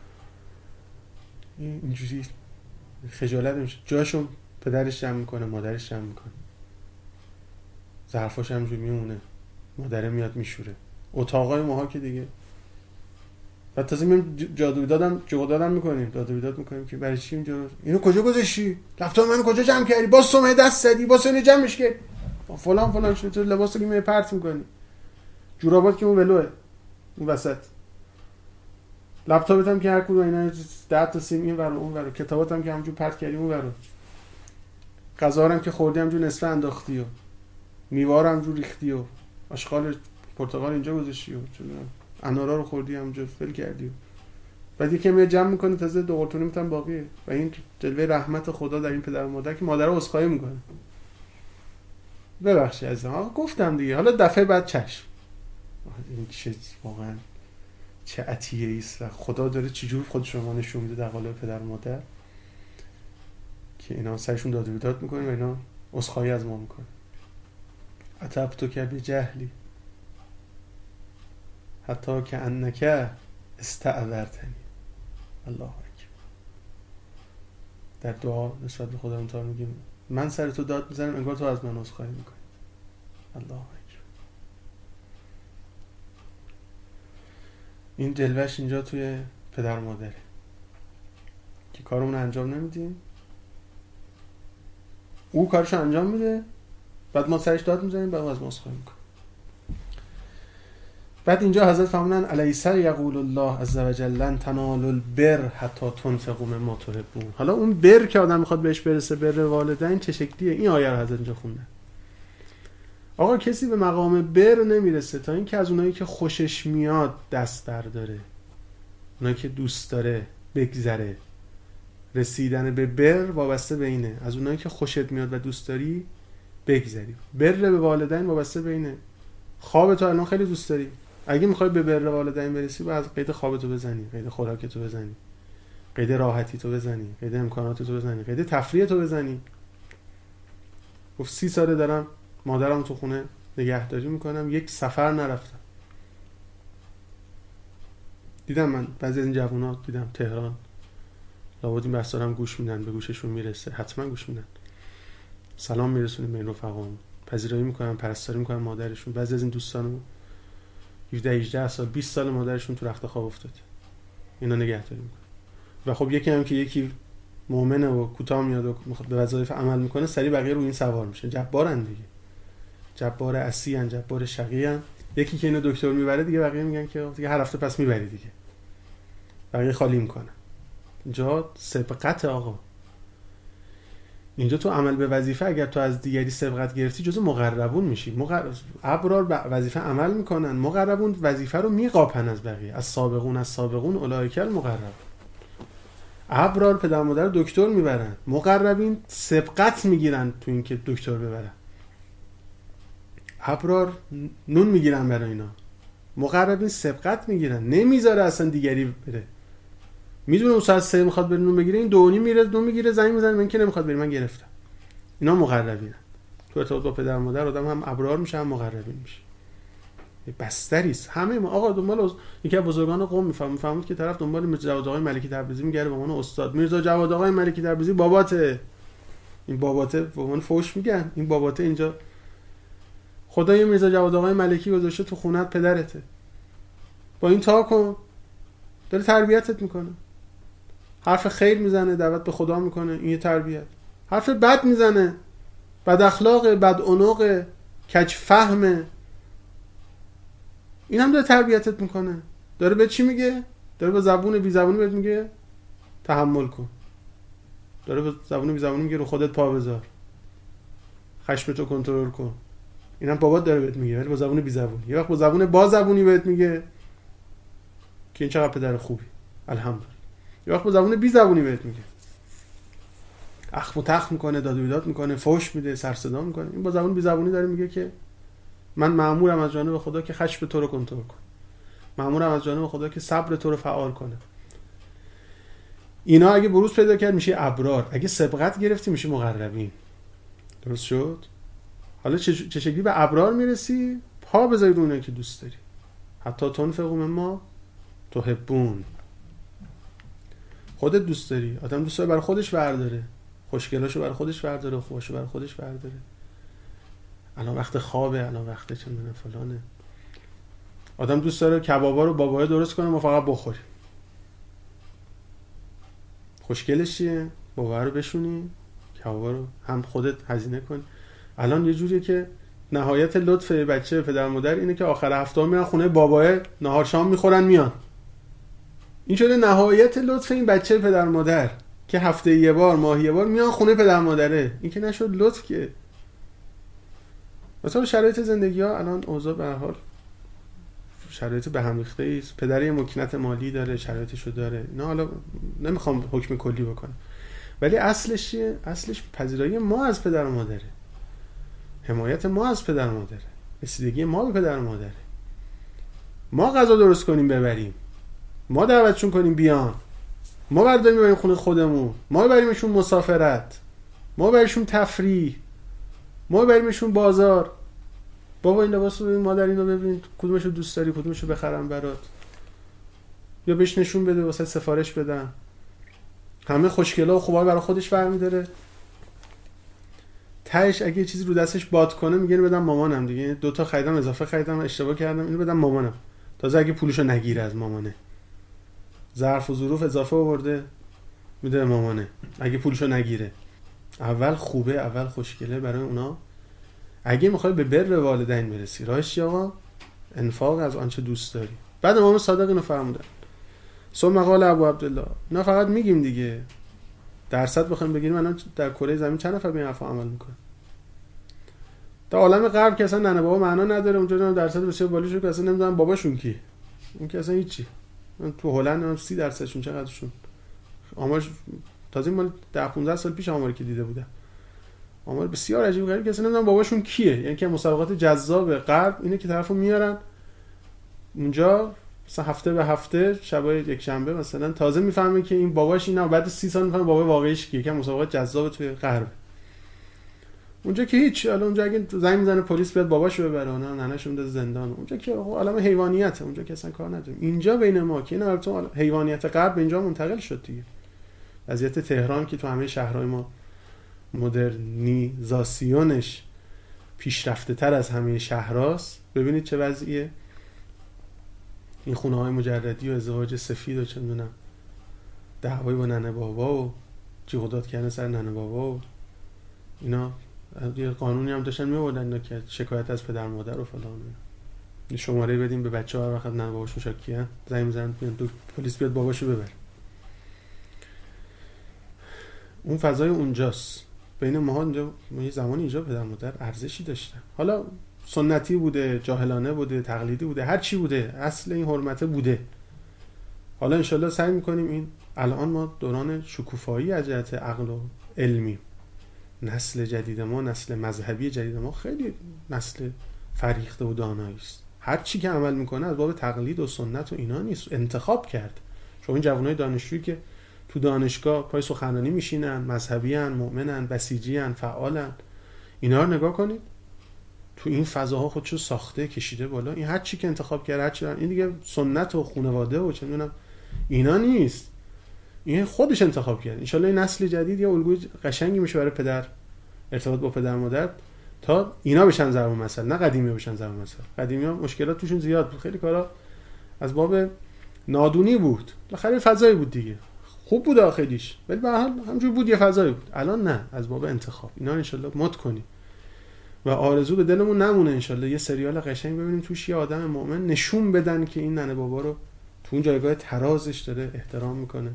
اینجوری خجالت نمیشه، جاشو پدرش جمع میکنه، مادرش جمع میکنه، ظرفاش همجوری میمونه، مادره میاد میشوره. اتاقای ماها که دیگه بعد تازه میام جادو دادم میکنیم، داد و بیداد میکنیم که برای چی اینو کجا گذاشتی؟ لپتاپ منو کجا جمع کردی؟ باز سومه دست زدی، باز اینو جمعش کردی، فلان شد. تو لباسو که می پرت میکنی، جورابات که اون ولوه اون وسط، لپتاپت هم که هر کدوم اینا 10 تا سیم این ور اون ور، کتابات هم که همونجور پرت کردی اون ور. غذا رو هم که خوردی همجور نصفه انداختی و میوه رو همجور ریختی و آشغال پرتقال اینجا گذاشتی و انارا رو خوردی همجور فل کردی و بعد یکی میاد جمع میکنه تازه دو قرتونی میتن باقیه. و این جلوه رحمت خدا در این پدر و مادر که مادرها عذرخواهی میکنه. ببخشید عزیزم، آقا گفتم دیگه، حالا دفعه بعد چشم. این چه واقعا چه عطیه ایست و خدا داره چجور خودش رو ما نشون میده در قالب پدر و مادر که اینا سرشون داد و بیداد میکنه و اینا عذرخواهی از ما میکنه. عتبتو که به جهلی حتی که انکه استعذرتنی. الله اکبر. در دعا نسبت به خدا اونطور میگیم من سر تو داد میزنم انگار تو از من عذرخواهی میکنی. الله اکبر. این جلوه‌اش اینجا توی پدر و مادره که کارمون انجام نمیدیم، او کارشو انجام میده، بعد ما سرش داد میزنیم، بعد از ما عذرخواهی میکنه. بعد اینجا حضرت فرمودن الیس یقول الله عز وجل لن تنالوا البر حتی تنفقوا مما تحبون. حالا اون بر که آدم میخواد بهش برسه، بر والدین چه شکلیه؟ این آیه رو حضرت اینجا خوندن. آقا کسی به مقام بر نمیرسه تا اینکه از اونایی که خوشش میاد دست برداره، اونایی که دوست داره بگذره. رسیدن به بر وابسته به اینه، از اونایی که خوشت میاد و دوست داری بگذری. بر به والدین وابسته به اینه. خوابتو الان خیلی دوست داری، اگه میخوای به بر والدین برسی باید قید خوابتو بزنی، قید خوراکتو بزنی، قید راحتیتو بزنی، قید امکاناتتو بزنی، قید تفریحتو بزنی. گفت 30 ساله دارم مادرم تو خونه نگهداری میکنم، یک سفر نرفتم. دیدم من بعضی از این جوونا دیدم تهران لابد این بحثا هم گوش میدن، به گوششون میرسه، حتما گوش میدن، سلام میرسونیم به این رفقام، پذیرایی میکنن، پرستاری میکنن مادرشون. بعضی از این دوستانو 17 18 سال 20 سال مادرشون تو رخت خواب افتاد، اینا نگهداری میکنن. و خب یکی هم که یکی مؤمنه و کوتاه میاد و به وظایف عمل میکنه، سری بقیه رو این سوار میشه. جبارن دیگه، جبار اسیان، جبار شقیان. یکی که اینو دکتر میبره دیگه بقیه میگن که دیگه هر هفته پس میبری دیگه، بقیه خالی میکنه. اینجا سبقت آقا، اینجا تو عمل به وظیفه اگر تو از دیگری سبقت گرفتی جزو مقربون میشی. ابرار وظیفه عمل میکنن، مقربون وظیفه رو میقاپن از بقیه. از سابقون اولئک المقربون. ابرار پدر مادر دکتر میبرن، مقربین سبقت میگیرن تو اینکه دکتر ببرن. ابرار نون میگیرن برای اینا، مقربین سبقت میگیرن، نمیذاره اصلا دیگری بره. میدونه اون ساعت 3 میخواد بره نون بگیره، این 2:30 میره نون میگیره، زنگ میزنه من که نمیخواد بری، من گرفتم. اینا مقربینن. تو ارتباط با پدر و مادر آدم هم ابرار میشه هم مقربین میشه. بستری است. همه ما آقا دنبال یکی از بزرگان قوم میفهمید که طرف دنبال میرزا جواد آقای ملکی تبریزی میگره به عنوان استاد. میرزا جواد آقای ملکی تبریزی باباته. این باباته به عنوان فوش میگن، این باباته اینجا خدای میرزا جواد آقای ملکی گذاشته تو خونت، پدرته. با این تا کن، داره تربیتت میکنه. حرف خیر میزنه، دعوت به خدا میکنه، این تربیت. حرف بد میزنه، بد اخلاق، بد عنق، کج فهمه، این هم داره تربیتت میکنه. داره به چی میگه؟ داره به زبون بی زبونی بهت میگه تحمل کن. داره به زبون بی زبونی میگه رو خودت پا بذار، خشمتو کنترل کن. اینم بابات داره بهت میگه، ولی با زبون بی زبونی. یه وقت با زبون با زبونی بهت میگه که این چقدر پدر خوبی، الحمدلله. یه وقت با زبون بی زبونی بهت میگه، اخم و تخم میکنه، داد و بیداد میکنه، فحش میده، سر صدا میکنه. این با زبون بی زبونی داره میگه که من مأمورم از جانب خدا که خشم تو رو کنترل کنم، مأمورم از جانب خدا که صبر تو رو فعال کنه. اینا اگه بروز پیدا کرد میشه ابرار، اگه سبقت گرفتی میشه مقربین. درست شد؟ حالا چه شکلی به ابرار میرسی؟ پا بذاری رو اونایی که دوست داری. حتی تنفقوا مما تحبون. خودت دوست داری، آدم دوست داره برای خودش برداره، خوشگلاشو برای خودش برداره، خوباشو برای خودش برداره. الان وقت خوابه، الان وقت چه میدونم فلانه. آدم دوست داره کبابا رو بابای درست کنه ما فقط بخوریم. خوشگلش چیه؟ بابا رو بشونی، کبابا رو هم خودت هزینه کن. الان یه جوریه که نهایت لطف بچه پدر مادر اینه که آخر هفته میرن خونه بابای، نهار شام میخورن میان. این شده نهایت لطف این بچه پدر مادر. که هفته یه بار ماهی یه بار میان خونه پدر مادره. این که نشد لطف که مثلا شرایط زندگی ها الان اوضاع به هر حال شرایط به هم ریخته است. پدر یه مکنت مالی داره، شرایطشو داره. نه حالا نمیخوام حکم کلی بکنم، ولی اصلش چیه؟ اصلش پذیرایی ما از پدر و مادره، حمایت ما از پدر و مادره، رسیدگی ما به پدر و مادره. ما غذا درست کنیم ببریم، ما دعوتشون کنیم بیان، ما برداریم ببریم خونه خودمون، ما ببریمشون مسافرت، ما ببریمشون تفریح، ما ببریمشون بازار. بابا این لباسو ببین، مادر اینو ببین، کدومشو دوست داری، کدومشو بخرم برات، یا بهش نشون بده واسه سفارش بدم. همه خوشگلا و خوبا برای خودش برمی‌داره. تهش اگه چیزی رو دستش باد کنه میگه اینو بدم مامانم دیگه، 2 تا خریدم اضافه خریدم اشتباه کردم اینو بدم مامانم. تازه اگه پولشو نگیره از مامانه، ظرف و ظروف اضافه آورده میده مامانه. اگه پولشو نگیره اول خوبه، اول خوشگله برای اونا. اگه میخوای به بر والدین برسی راهش چیه آقا؟ انفاق از آنچه دوست داری. بعد امام صادق اینو فرمودن. ثم قال ابو عبدالله. نه فقط میگیم دیگه، درصد بخوایم بگیریم الان در کره زمین چند نفر به این حرفا عمل میکنن؟ در عالم غرب که اصلا ننه بابا معنا نداره، اونجا درصد بسیار بالیشه که اصلا نمیدونن باباشون کی، اون که اصلا هیچی. تو هلند 30%شون چقدرشون آمارش تازه مال 10-15 سال پیش آماری که دیده بودم، آمار بسیار عجیب غریب که اصلا نمیدونن باباشون کیه. یعنی که مسابقات جذاب غرب اینه که طرفو میارن اونجا مثلا هفته به هفته شبای یک شنبه مثلا تازه میفهمه که این باباش اینه، بعد 30 سال میفهمه بابا واقعیش کیه. که مسابقات جذاب توی غرب اونجا که هیچ. الان اونجا اگه زنگ میزنه پلیس بیاد باباشو ببره، اونا ننه‌شو میده زندان. اونجا که عالم حیوانیته، اونجا که اصلا کار نداریم. اینجا بین ما که اینا تو حیوانیت غرب به اینجا منتقل شد دیگه. وضعیت تهران که تو همه شهرهای ما مدرنیزاسیونش پیشرفته تر از همه شهراست. ببینید چه وضعیه. این خونه‌های مجردی و ازدواج سفید و چه میدونم دعوای با ننه بابا و جیغ و داد کردن سر ننه بابا و اینا. یه قانونی هم داشتن می‌آوردن اینا که شکایت از پدر مادر و فلان. یه شماره بدیم به بچه‌ها هر وقت ننه باباشون شاکیان زنگ می‌زنن میاد پلیس بیاد باباشو ببر. اون فضای اونجاست. بین ماها اینجا یه زمانی اینجا پدر مادر ارزشی داشتن. حالا سنتی بوده، جاهلانه بوده، تقلیدی بوده، هر چی بوده، اصل این حرمت بوده. حالا انشالله سعی می‌کنیم این الان ما دوران شکوفایی از جهت عقل و علمی، نسل جدید ما، نسل مذهبی جدید ما خیلی نسل فریخته و دانایی است. هر چی که عمل میکنه از باب تقلید و سنت و اینا نیست، انتخاب کرد. شما این جوانای دانشجویی که تو دانشگاه پای سخنرانی میشینن، مذهبی ان، مؤمنن، بسیجی ان، فعالن، اینا رو نگاه کنید. تو این فضاها خودشو ساخته، کشیده بالا. این هر چی که انتخاب کرده، هر چی این دیگه سنت و خانواده و چه میدونم اینا نیست. این خودش انتخاب کرد. ان شاء الله این نسل جدید یا الگوی قشنگی میشه برای پدر، ارتباط با پدر مادر، تا اینا بشن ضرب المثل، نه قدیمی بشن ضرب المثل. قدیمی‌ها مشکلات توشون زیاد بود، خیلی کارا از باب نادونی بود. بالاخره فضایی بود دیگه. خوب بود آخریش، ولی به هر حال همونجوری بود، یه فضایی بود. الان نه، از باب انتخاب. اینا ان شاء الله مد کنیم و آرزو به دلمون نمونه ان شاء الله یه سریال قشنگ ببینیم توش یه آدم مؤمن نشون بدن که این ننه بابا رو تو اون جایگاه ترازش داره احترام میکنه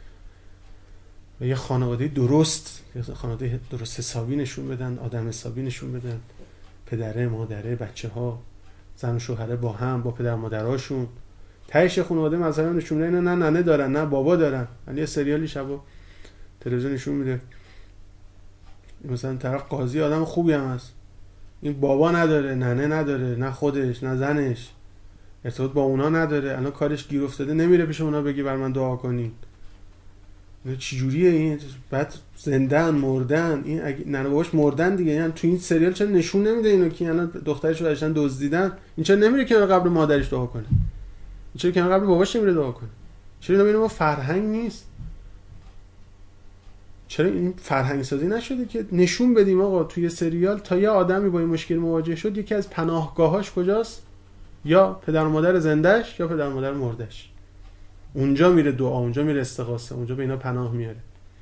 و یه خانواده درست، یه خانواده درست حسابی نشون بدن، آدم حسابی نشون بدن. پدره، مادره، بچه‌ها، زن و شوهره با هم، با پدر مادراشون. تهش خانواده مذهبی نشون میدن نه ننه دارن نه بابا دارن. یعنی یه سریالی شبا تلویزیون نشون میده مثلا طرف قاضی آدم خوبی هم هست، این بابا نداره، ننه نداره، نه خودش نه زنش، ارتباط با اونا نداره، الان کارش گیر افتاده، نمیره پیش اونا بگی بر من دعا کنین. چه جوریه این؟ بعد زندن مردن، این اگه ننه باباش مردن دیگه. یعنی تو این سریال چرا نشون نمیده اینو که الان دخترش رو داشتن دزدیدن، این چرا نمیره کنار قبر مادرش دعا کنه؟ این چرا کنار قبر باباش نمیره دعا کنه؟ چرا اینا ما فرهنگ نیست؟ چرا این فرهنگ سازی نشده که نشون بدیم آقا توی سریال تا یه آدمی با این مشکل مواجه شد یکی از پناهگاهاش کجاست؟ یا پدر و مادر زندهش یا پدر و مادر مردش. اونجا میره دعا، اونجا میره استغاثه، اونجا به اینا پناه میاره.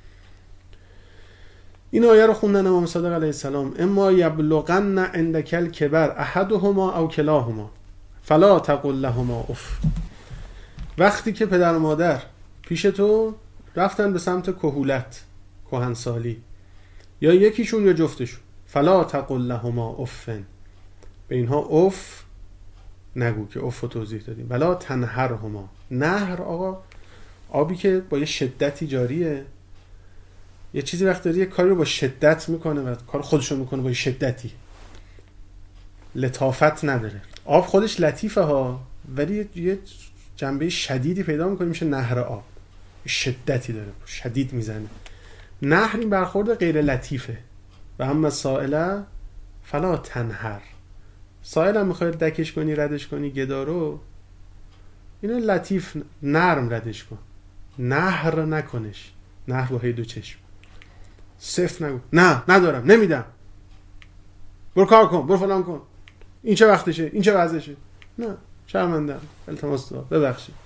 این آیه رو خوندن امام صادق علیه السلام: اما یبلغن عندک الکبر احدهما او کلاهما فلا تقل لهما اف. وقتی که پدر و مادر پیش تو رفتن به سمت کهولت، کهنسالی، یا یکیشون یا جفتشون. فلا تقل لهما افن، به اینها اف نگو که اف رو توضیح دادیم. ولا تنهرهما. نهر آقا آبی که با یه شدتی جاریه، یه چیزی وقت داری یه کاری رو با شدت میکنه و کار خودش رو میکنه با یه شدتی، لطافت نداره. آب خودش لطیفه ها، ولی یه جنبه شدیدی پیدا میکنه، میشه نهر آب، شدتی داره، شدید میزنه. نهر این برخورد غیر لطیفه. و اما سائله فلا تنهر. سائل هم میخوای دکش کنی، ردش کنی، گدارو، اینو لطیف نرم ردش کن، نهر نکنش. نهر با هی دو چشم، صفر نگو، نه ندارم، نمیدم، برو کار کن، برو فلان کن، این چه وقتشه، این چه وضعشه، نه شرمندم، التماس دعا، ببخشید.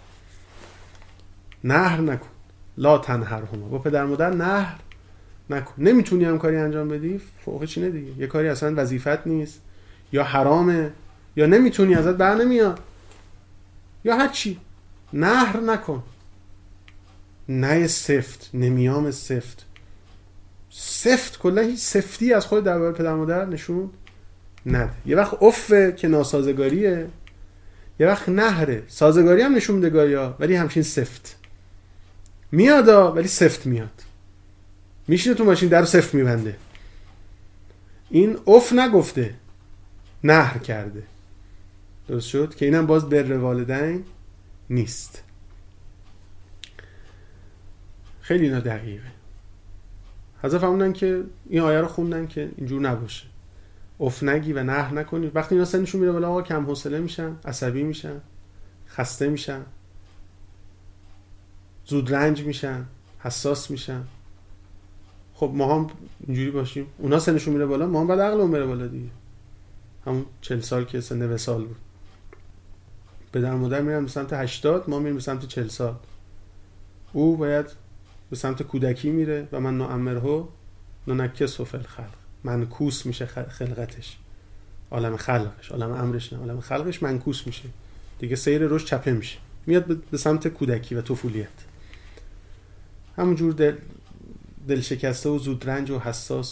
نهر نکن. لا تنهرهما. با پدر مادر نهر نکن. نمیتونی هم کاری انجام بدی، فوقش اینه دیگه، یه کاری اصلا وظیفت نیست، یا حرامه، یا نمیتونی، ازت بر نمیاد، یا هر چی، نهر نکن. نه سفت، نمیام سفت. سفت کلا هیچ سفتی از خود درباره پدر مادر نشون نده. یه وقت افه که ناسازگاریه، یه وقت نهره، سازگاری هم نشون میده گایا، ولی همچین سفت میادا، ولی سفت میاد. میشینه تو ماشین در سفت میبنده. این اف نگفته، نهر کرده. درست شد که اینم باز بر والدین نیست. خیلی اینا دقیقه. حضرت فرمودن که این آیه رو خوندن که اینجور نباشه، اف نگی و نهر نکنی. وقتی اینا سنشون میره بالا، آقا کم حوصله میشن، عصبی میشن، خسته میشن، زود رنج میشن، حساس میشن. خب ما هم اینجوری باشیم، اونا سنشون میره بالا، ما هم بعد عقلمون بره بالا دیگه. همون 40 سال که سن وصال بود، پدر مادر میرن به سمت 80، ما میریم به سمت 40 سال. او باید به سمت کودکی میره و من نعمره ننکسه فی الخلق، منکوس میشه خلقتش، عالم خلقش، عالم امرش نه، عالم خلقش منکوس میشه دیگه، سیر رشد چپه میشه، میاد به سمت کودکی و طفولیت. همونجور دل شکسته و زود رنج و حساس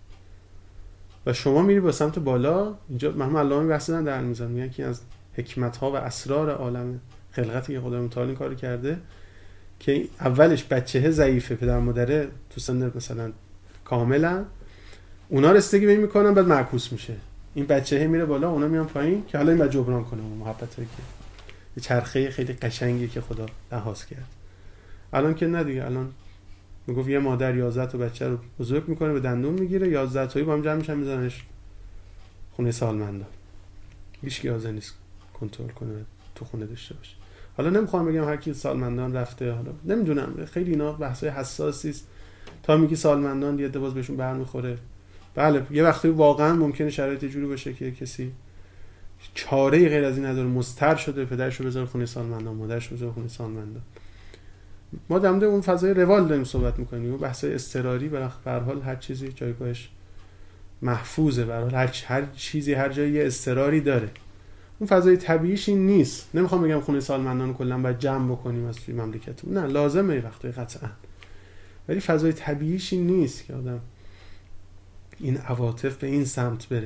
و شما میری به سمت بالا. اینجا محمد علامه بحث در میزان میگن که از حکمت ها و اسرار عالم خلقتی که خدا متعال این کارو کرده که اولش بچهه ضعیفه، پدر مادره تو سن مثلا کاملا، اونا رسیدگی به این میکنن، بعد معکوس میشه، این بچهه میره بالا، اونا میان پایین که حالا این بعد جبران کنه اون محبته که یه چرخه خیلی قشنگی که خدا لحاظ کرد. الان که نه دیگه، الان میگفت یه مادر 11 تا بچه رو بزرگ میکنه، به دندون میگیره، 11 تایی با هم جمع میشن میذارنش خونه سالمندا، هیچ کی حاضر نیست کنترل کنه تو خونه داشته باشه. حالا نمیخوام بگم هر کی سالمندان رفته، حالا نمیدونم، خیلی اینا بحثای حساسی است. تا میگی سالمندان یه باز بهشون برمیخوره. بله یه وقتی واقعا ممکنه شرایط جوری باشه که کسی چاره غیر از این نداره، مضطر شده پدرشو بذاره خونه سالمندان، مادرشو بذاره خونه سالمندان. ما در مورد اون فضای روال داریم صحبت میکنیم، اون بحثای اضطراری، به هر حال هر چیزی جایگاهش محفوظه، به هر حال هر چیزی هر جایی یه اضطراری داره. اون فضای طبیعیش این نیست. نمیخوام بگم خونه سالمندان کلا باید جمع بکنیم از توی مملکتمون، نه لازمه وقتی قطعا، ولی فضای طبیعیش این نیست که آدم این عواطف به این سمت بره.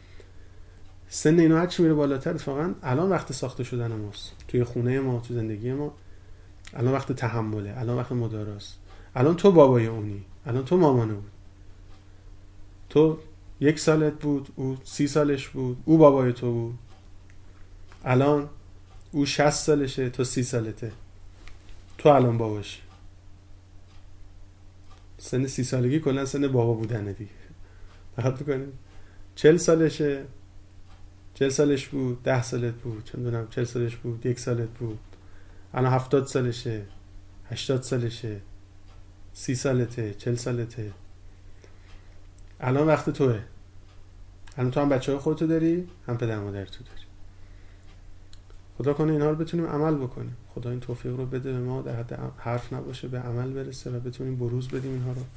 سن اینا هر چی میره بالاتر، اتفاقا الان وقت ساخته شدن ماست توی خونه ما، تو زندگی ما. الان وقت تحمله، الان وقت مداراست. الان تو بابای اونی، الان تو مامانه بود، تو 1 سالت بود، او 30 سالش بود، او بابای تو بود. الان او 60 سالشه، تو 30 سالته، تو الان باباش. سن 30 سالگی کلا سن بابا بودنه دیگه. دقت بکنید 40 سالشه، 40 سالش بود، 10 سالت بود، چه میدونم 40 سالش بود، 1 سالت بود. الان 70 سالشه، 80 سالشه، 30 سالته، 40 سالته. الان وقت توه. الان تو هم بچه‌های خودتو داری، هم پدر مادر تو داری. خدا کنه اینها رو بتونیم عمل بکنیم. خدا این توفیق رو بده به ما، در حد حرف نباشه، به عمل برسه و بتونیم بروز بدیم اینها رو.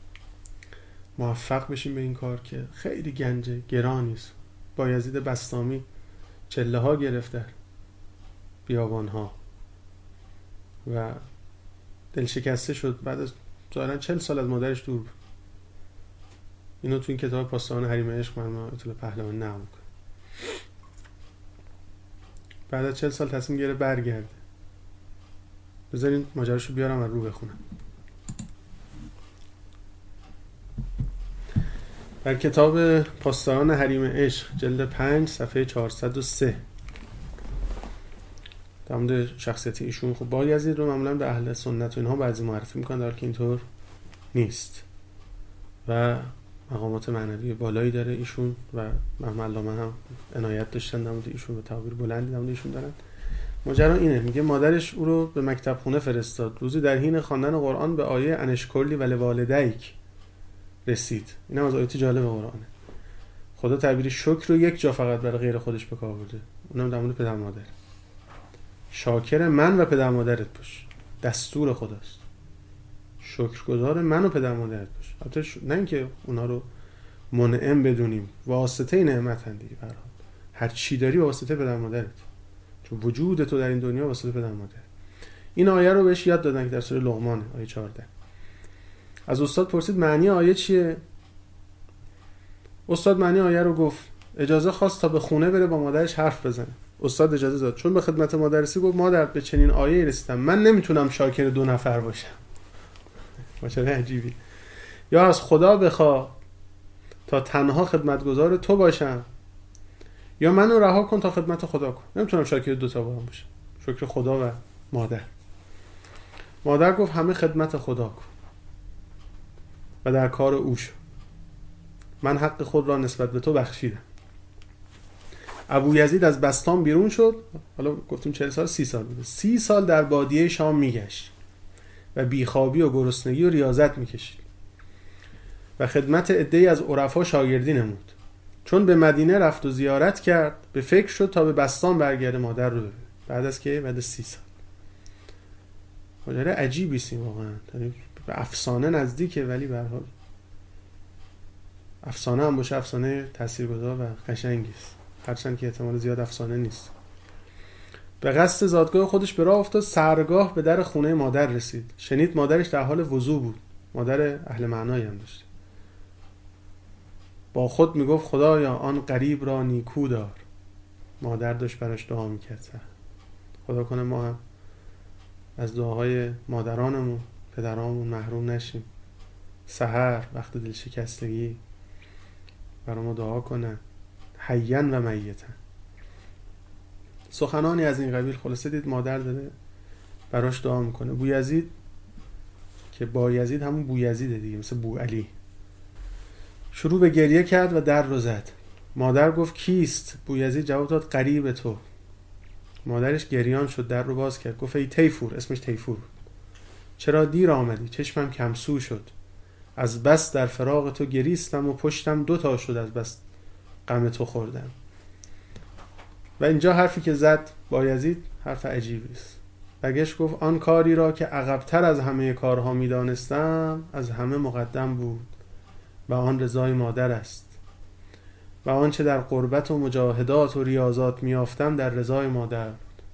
موفق بشیم به این کار که خیلی گنجه، گرانی است. بایزید بسطامی چله ها گرفت در بیابان ها و دل شکسته شد، بعد از ظاهرا 40 سال از مادرش دور بود. اینو تو این کتاب پاسداران حریم عشق مرحوم آیت الله پهلوانی نقل می‌کنه. بعد از 40 سال تصمیم گرفت برگرده. بذارین ماجراشو بیارم و رو بخونم. در کتاب پاسداران حریم عشق جلد 5 صفحه 403 در مورد شخصیت ایشون، خب بایزید رو معمولا به اهل سنت و اینها بعضی معرفی میکنن، در حالی که اینطور نیست و مقامات معنوی بالایی داره ایشون و مرحوم علامه هم عنایت داشتن در مورد ایشون و تعبیر بلندی در مورد ایشون دارن. ماجرا اینه، میگه مادرش او رو به مکتب خونه فرستاد. روزی در حین خواندن قرآن به آیه انشکرلی و لوالدیک رسید. اینم از آیات جالب قرآنه. خدا تعبیر شکر رو یک جا فقط برای غیر خودش به کار برده، اونم در مورد پدر مادر. شاکر من و پدر مادرت باش، دستور خداست. شکرگزار من و پدر مادرت باش. البته نه اینکه اونا رو منعم بدونیم، واسطه نعمتن دیگه. به هر حال هر چی داری واسطه پدر مادرت، چون وجود تو در این دنیا واسطه پدر مادر. این آیه رو بهش یاد دادن که در سوره لقمان آیه 14. از استاد پرسید معنی آیه چیه؟ استاد معنی آیه رو گفت، اجازه خواست تا به خونه بره با مادرش حرف بزنه. استاد اجازه داد. چون به خدمت مادر رسید گفت مادر به چنین آیه‌ای رسیدم، من نمیتونم شاکر 2 نفر باشم. ماجرا عجیبی. یا از خدا بخوا تا تنها خدمتگزار تو باشم، یا منو رها کن تا خدمت خدا کن. نمیتونم شاکر 2 تا با هم باشم، شکر خدا و مادر. مادر گفت همه خدمت خدا کن و در کار او شو، من حق خود را نسبت به تو بخشیدم. ابو یزید از بستان بیرون شد. حالا گفتیم 40 سال، 30 سال بوده. 30 سال در بادیه شام میگشت و بیخوابی و گرسنگی و ریاضت میکشید و خدمت عده‌ای از عرفا شاگردی نمود. چون به مدینه رفت و زیارت کرد، به فکر شد تا به بستان برگرده مادر رو ببینه. بعد از که بعد 30 سال. ماجرا عجیبی است واقعا. به افسانه نزدیکه، ولی به هر حال افسانه هم باشه افسانه تاثیرگذار و قشنگی است، هرچند که احتمال زیاد افسانه نیست. به قصد زادگاه خودش به راه افتاد. سرگاه به در خونه مادر رسید. شنید مادرش در حال وضو بود. مادر اهل معنایی هم داشت. با خود میگفت خدایا آن غریب را نیکو دار. مادر داشت براش دعا میکرد. خدا کنه ما هم از دعاهای مادرانمون، پدرامون محروم نشیم. سحر وقت دلشکستگی برای ما دعا کنن، حیاً و میتاً. سخنانی از این قبیل. خلاصه دید مادر داره براش دعا میکنه. بویزید که بایزید همون بویزیده دیگه، مثل بوعلی، شروع به گریه کرد و در رو زد. مادر گفت کیست؟ بویزید جواب داد قریب تو. مادرش گریان شد، در رو باز کرد. گفت ای تیفور، اسمش تیفور، چرا دیر آمدی؟ چشمم کمسو شد، از بس در فراق تو گریستم و پشتم 2 تا شد، از بس غم تو خوردم. و اینجا حرفی که زد بایزید حرف عجیبی است. بگش گفت آن کاری را که عقب‌تر از همه کارها می‌دانستم از همه مقدم بود و آن رضای مادر است، و آنچه در قربت و مجاهدات و ریاضات میافتم در رضای مادر بود.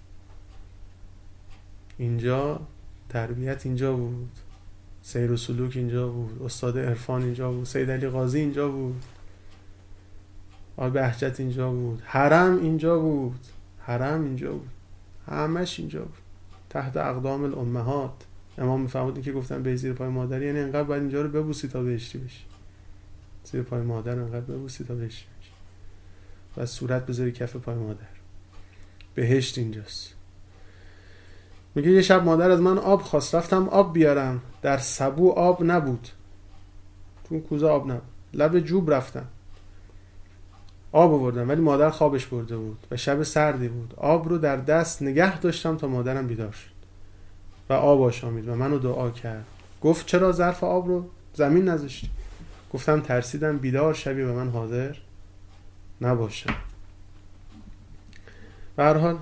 اینجا تربیت اینجا بود، سیر و سلوک اینجا بود، استاد عرفان اینجا بود، سید علی قاضی اینجا بود، آقای بهجت اینجا بود، حرم اینجا بود، حرم اینجا بود، همش اینجا بود، تحت اقدام الامهات. امام میفهمودین که گفتن به زیر پای مادر، یعنی انقدر باید اینجا رو ببوسی تا بهشتی بشی. زیر پای مادر انقدر ببوسی تا بهشتی بشی و صورت بذاری کف پای مادر. بهشت اینجاست. میگه یه شب مادر از من آب خواست، رفتم آب بیارم، در سبو آب نبود، تو کوزه آب نبود. لب جوب رفتم آب آوردم، ولی مادر خوابش برده بود و شب سردی بود. آب رو در دست نگه داشتم تا مادرم بیدار شد و آب آشامید و منو دعا کرد. گفت چرا ظرف آب رو زمین نذاشتی؟ گفتم ترسیدم بیدار شوی و من حاضر نباشم. به هر حال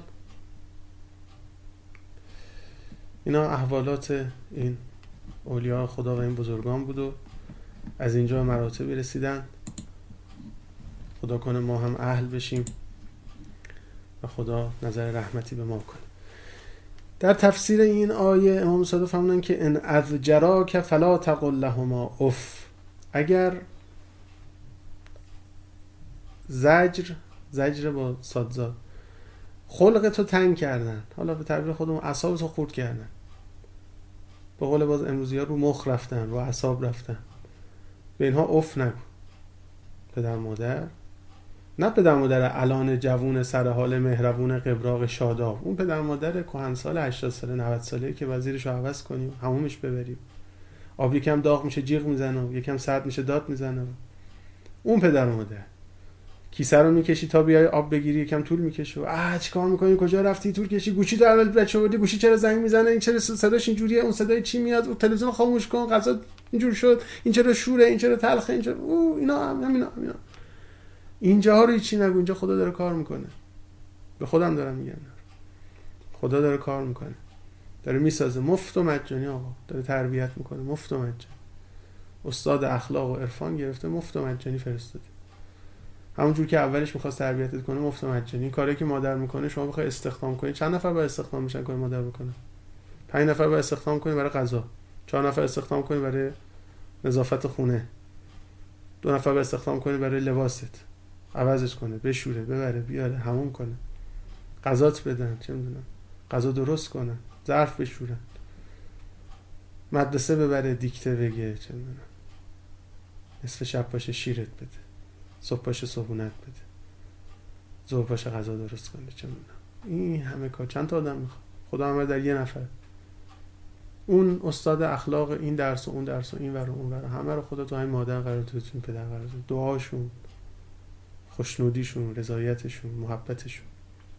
اینا احوالات این اولیاء خدا و این بزرگان بود و از اینجا مراتبی رسیدن. خدا کنه ما هم اهل بشیم و خدا نظر رحمتی به ما کنه. در تفسیر این آیه امام صادق فرمودن که ان اضجراک فلا تقل لهما اف. اگر زجر با صادزاد خلق تو تنگ کردن، حالا به تعبیر خودمون اعصاب تو خورد کردن، به قول باز امروزی ها رو مخ رفتن، رو اعصاب رفتن، به اینها اف نگو. پدر مادر، نه پدر مادر الان جوون سر حال مهربون قبراق شاداب، اون پدر مادر کهنسال 80 ساله 90 ساله که وزیرشو عوض کنیم همومش ببریم، آب یکم داغ میشه جیغ میزنه، یکم سرد میشه داد میزنه. اون پدر مادر کیسه رو میکشی تا بیای آب بگیری یکم طول میکشه، چیکار میکنی، کجا رفتی، طول کشی، گوشی تو اول بچه بردی، گوشی چرا زنگ میزنه، این چرا صداش اینجوریه، اون صدای چی میاد، اون تلویزیون خاموش کن، غذا اینجور شد، این چرا شوره، این چرا تلخه، این چرا اینا همینا. اینجاها رو هیچی نگو، اینجا خدا داره کار میکنه. به خودم دارم میگم، خدا داره کار میکنه، داره میسازه مفت و مجانی. آقا داره تربیت میکنه مفت و مجانی. استاد اخلاق و عرفان گرفته مفت و مجانی فرستاده. همونجور که اولش می‌خواست تربیتت کنه مفت و مجانی. این کاری که مادر میکنه شما بخوای استخدام کنی، چند نفر باید استخدام میشن کار مادر بکنه؟ 5 نفر باید استخدام کنی برای غذا، 4 نفر استخدام کنی برای نظافت خونه، 2 نفر باید استخدام کنی برای لباست، عوضش کنه، بشوره، ببره، بیاره، حموم کنه، غذات بدن، چه میدونم غذا درست کنن، ظرف بشورن، مدرسه ببره، دیکته بگه، چه میدونم نصف شب باشه شیرت بده، صبح باشه صبحونت بده، ظهر باشه غذا درست کنه، چه میدونم. این همه کار چند تا آدم میخواد؟ خدا همه در یه نفر. اون استاد اخلاق این درس و اون درس و این ور و اون ور، همه رو خدا تو همین مادر قرار داده، تو این پدر قرار داده. دعاشون، خوشنودیشون، رضایتشون، محبتشون،